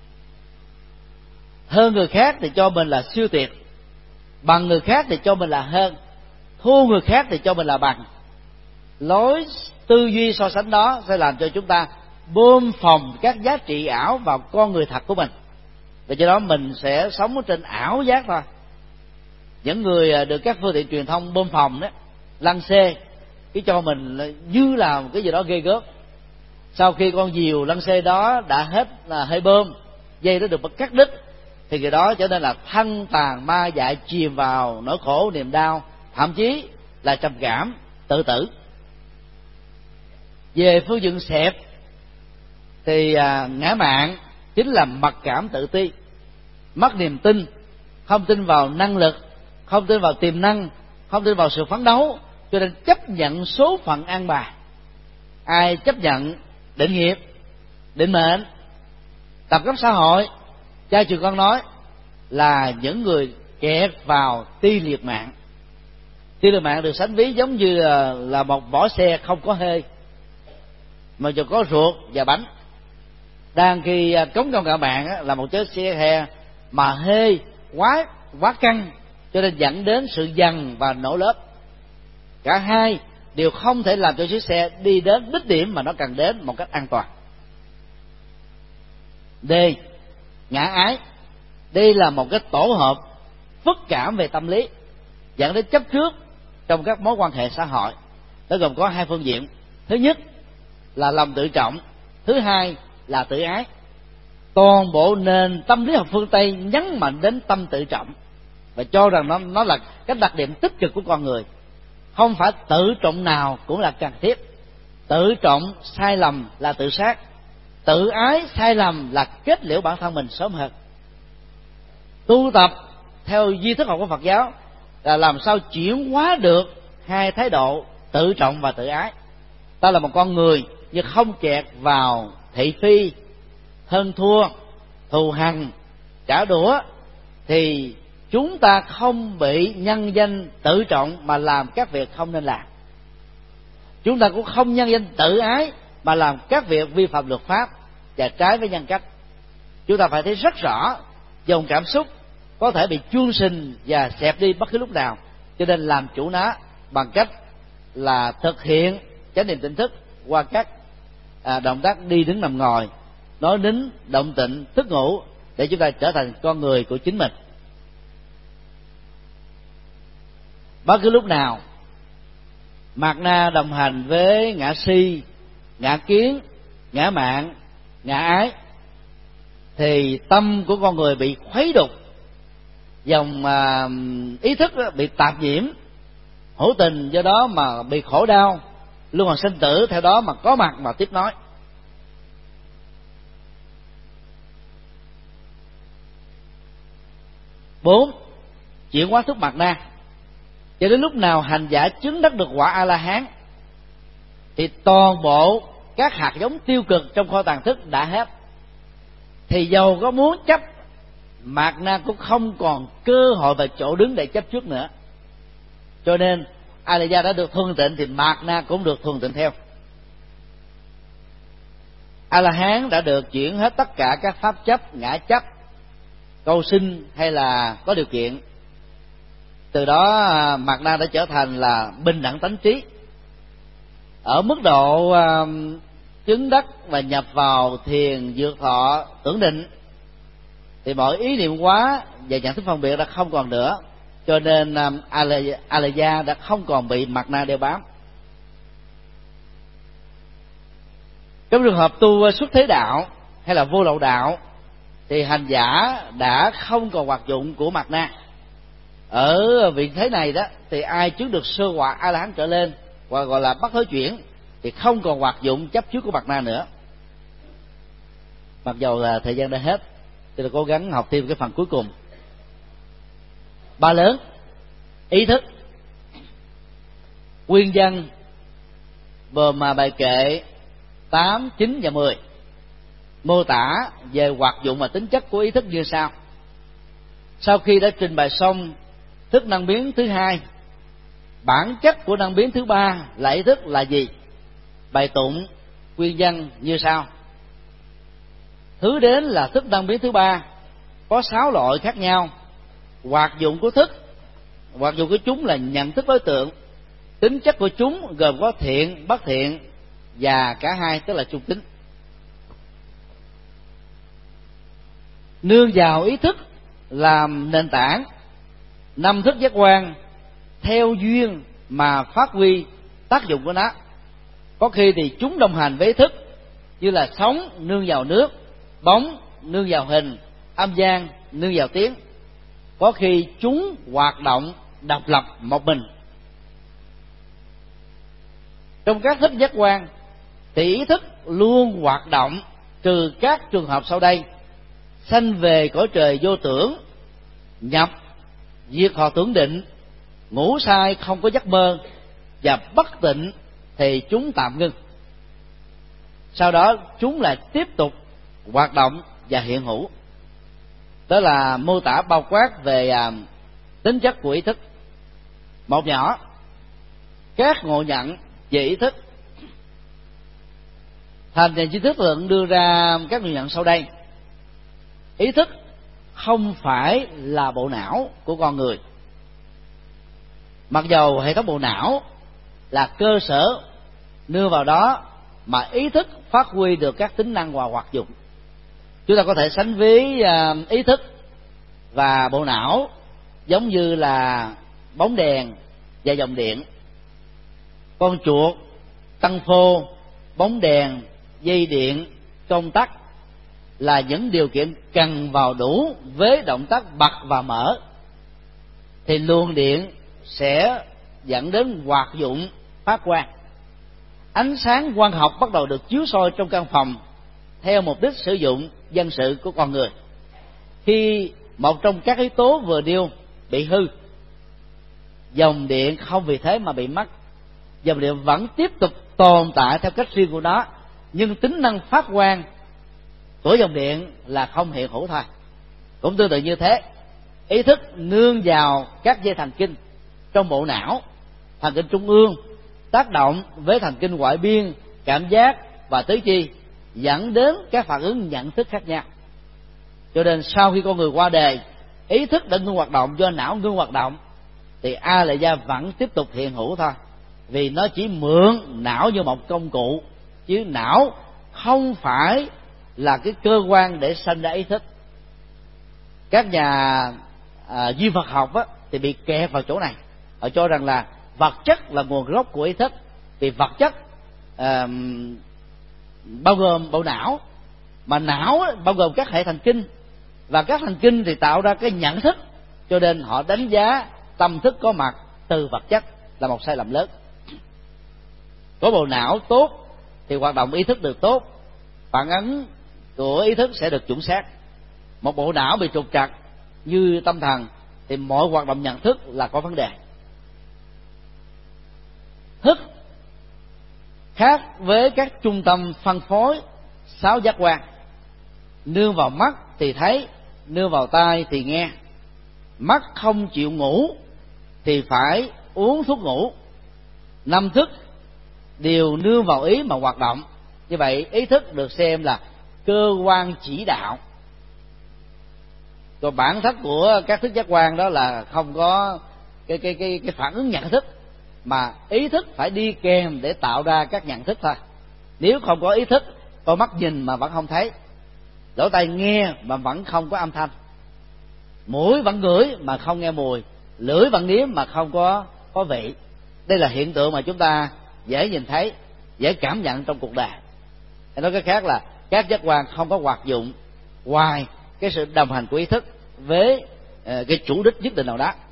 Hơn người khác thì cho mình là siêu tuyệt, bằng người khác thì cho mình là hơn, thua người khác thì cho mình là bằng. Lối tư duy so sánh đó sẽ làm cho chúng ta bơm phồng các giá trị ảo vào con người thật của mình, và do đó mình sẽ sống ở trên ảo giác thôi. Những người được các phương tiện truyền thông bơm phồng đó, lăng xê cái cho mình như là một cái gì đó ghê gớm. Sau khi con diều lăng xê đó đã hết là hơi bơm, dây nó được cắt đứt, thì người đó trở nên là thân tàn ma dại, chìm vào nỗi khổ niềm đau, thậm chí là trầm cảm, tự tử. Về phương diện xẹp thì ngã mạn chính là mặc cảm, tự ti, mất niềm tin, không tin vào năng lực, không tin vào tiềm năng, không tin vào sự phấn đấu, cho nên chấp nhận số phận an bài. Ai chấp nhận định nghiệp, định mệnh, tập cấp xã hội, cha trường con nói là những người kẹt vào ti liệt mạng. Ti liệt mạng được sánh ví giống như là một vỏ xe không có hơi, mà chỉ có ruột và bánh. Đang khi cống trong ngã mạn là một chiếc xe hè mà hơi quá căng, cho nên dẫn đến sự dằn và nổ lớp. Cả hai đều không thể làm cho chiếc xe đi đến đích điểm mà nó cần đến một cách an toàn. D. Ngã ái. Đây là một cái tổ hợp phức cảm về tâm lý, dẫn đến chấp trước trong các mối quan hệ xã hội. Nó gồm có hai phương diện. Thứ nhất là lòng tự trọng, thứ hai là tự ái. Toàn bộ nền tâm lý học phương Tây nhấn mạnh đến tâm tự trọng và cho rằng nó là cái đặc điểm tích cực của con người. Không phải tự trọng nào cũng là cần thiết. Tự trọng sai lầm là tự sát, tự ái sai lầm là kết liễu bản thân mình sớm hơn. Tu tập theo duy thức học của Phật giáo là làm sao chuyển hóa được hai thái độ tự trọng và tự ái. Ta là một con người nhưng không kẹt vào thị phi, hơn thua, thù hằn, trả đũa, thì chúng ta không bị nhân danh tự trọng mà làm các việc không nên làm. Chúng ta cũng không nhân danh tự ái mà làm các việc vi phạm luật pháp và trái với nhân cách. Chúng ta phải thấy rất rõ dòng cảm xúc có thể bị chuông sình và xẹp đi bất cứ lúc nào, cho nên làm chủ nó bằng cách là thực hiện chánh niệm tỉnh thức qua các động tác đi đứng nằm ngồi, nói nín, động tịnh, thức ngủ, để chúng ta trở thành con người của chính mình. Bất cứ lúc nào mạt na đồng hành với ngã si, ngã kiến, ngã mạn, ngã ái, thì tâm của con người bị khuấy đục, dòng ý thức bị tạp nhiễm, hữu tình do đó mà bị khổ đau, luân hồi sinh tử theo đó mà có mặt mà tiếp nói. Bốn, chuyển hóa thức mạt na. Cho đến lúc nào hành giả chứng đắc được quả A La Hán thì toàn bộ các hạt giống tiêu cực trong kho tàng thức đã hết. Thì dầu có muốn chấp, mạt na cũng không còn cơ hội và chỗ đứng để chấp trước nữa. Cho nên A-la-gia đã được thuần tịnh thì mạt na cũng được thuần tịnh theo. A-la-hán đã được chuyển hết tất cả các pháp chấp, ngã chấp, cầu sinh hay là có điều kiện. Từ đó mạt na đã trở thành là bình đẳng tánh trí. Ở mức độ chứng đắc và nhập vào thiền dược thọ tưởng định thì mọi ý niệm hóa và nhận thức phân biệt đã không còn nữa, cho nên A-la-gia đã không còn bị mạt na đeo bám. Trong trường hợp tu xuất thế đạo hay là vô lậu đạo thì hành giả đã không còn hoạt dụng của mạt na. Ở vị thế này đó thì ai chứng được sơ quả A-la-hán trở lên, hoặc gọi là bắt thối chuyển, thì không còn hoạt dụng chấp trước của mạt na nữa. Mặc dầu là thời gian đã hết, tôi cố gắng học thêm cái phần cuối cùng. Ba lớn: ý thức. Nguyên văn gồm bài kệ 8, 9 và 10 mô tả về hoạt dụng và tính chất của ý thức như sau. Sau khi đã trình bày xong thức năng biến thứ hai, bản chất của năng biến thứ ba là ý thức là gì, bài tụng nguyên văn như sau. Thứ đến là thức năng biến thứ ba có 6 loại khác nhau. Hoạt dụng của thức, hoạt dụng của chúng là nhận thức đối tượng. Tính chất của chúng gồm có thiện, bất thiện và cả hai, tức là chung tính. Nương vào ý thức làm nền tảng, 5 thức giác quan theo duyên mà phát huy tác dụng của nó. Có khi thì chúng đồng hành với ý thức, như là sóng nương vào nước, bóng nương vào hình, âm gian nương vào tiếng. Có khi chúng hoạt động độc lập một mình. Trong các thức giác quan thì ý thức luôn hoạt động, trừ các trường hợp sau đây: sanh về cõi trời vô tưởng, nhập diệt thọ tưởng định, ngủ sai không có giấc mơ, và bất tịnh thì chúng tạm ngưng. Sau đó chúng lại tiếp tục hoạt động và hiện hữu. Đó là mô tả bao quát về tính chất của ý thức. Một nhỏ: các ngộ nhận về ý thức. Thành nhà tri thức luận đưa ra các ngộ nhận sau đây. Ý thức không phải là bộ não của con người, mặc dầu hệ thống bộ não là cơ sở nương vào đó mà ý thức phát huy được các tính năng và hoạt dụng. Chúng ta có thể sánh ví ý thức và bộ não giống như là bóng đèn và dòng điện. Con chuột, tăng phô, bóng đèn, dây điện, công tắc là những điều kiện cần vào đủ với động tác bật và mở, thì luồng điện sẽ dẫn đến hoạt dụng phát quang. Ánh sáng quang học bắt đầu được chiếu soi trong căn phòng theo mục đích sử dụng dân sự của con người. Khi một trong các yếu tố vừa nêu bị hư, dòng điện không vì thế mà bị mất. Dòng điện vẫn tiếp tục tồn tại theo cách riêng của nó, nhưng tính năng phát quang của dòng điện là không hiện hữu thôi. Cũng tương tự như thế, ý thức nương vào các dây thần kinh trong bộ não, thần kinh trung ương tác động với thần kinh ngoại biên, cảm giác và tứ chi, dẫn đến các phản ứng nhận thức khác nhau. Cho nên sau khi con người qua đời, ý thức đã ngưng hoạt động do não ngưng hoạt động, thì A-la-gia vẫn tiếp tục hiện hữu thôi, vì nó chỉ mượn não như một công cụ, chứ não không phải là cái cơ quan để sanh ra ý thức. Các nhà duy vật học thì bị kẹt vào chỗ này. Họ cho rằng là vật chất là nguồn gốc của ý thức, vì vật chất bao gồm bộ não, mà não bao gồm các hệ thần kinh, và các thần kinh thì tạo ra cái nhận thức, cho nên họ đánh giá tâm thức có mặt từ vật chất là một sai lầm lớn. Có bộ não tốt thì hoạt động ý thức được tốt, phản ứng của ý thức sẽ được chuẩn xác. Một bộ não bị trục trặc như tâm thần thì mọi hoạt động nhận thức là có vấn đề. Thức khác với các trung tâm phân phối 6 giác quan. Nương vào mắt thì thấy, nương vào tai thì nghe. Mắt không chịu ngủ thì phải uống thuốc ngủ, 5 thức đều nương vào ý mà hoạt động. Như vậy ý thức được xem là cơ quan chỉ đạo. Còn bản chất của các thức giác quan đó là không có cái phản ứng nhận thức, mà ý thức phải đi kèm để tạo ra các nhận thức thôi. Nếu không có ý thức, con mắt nhìn mà vẫn không thấy, lỗ tai nghe mà vẫn không có âm thanh, mũi vẫn ngửi mà không nghe mùi, lưỡi vẫn nếm mà không có vị. Đây là hiện tượng mà chúng ta dễ nhìn thấy, dễ cảm nhận trong cuộc đời. Nói cách khác là các giác quan không có hoạt dụng ngoài cái sự đồng hành của ý thức với cái chủ đích nhất định nào đó.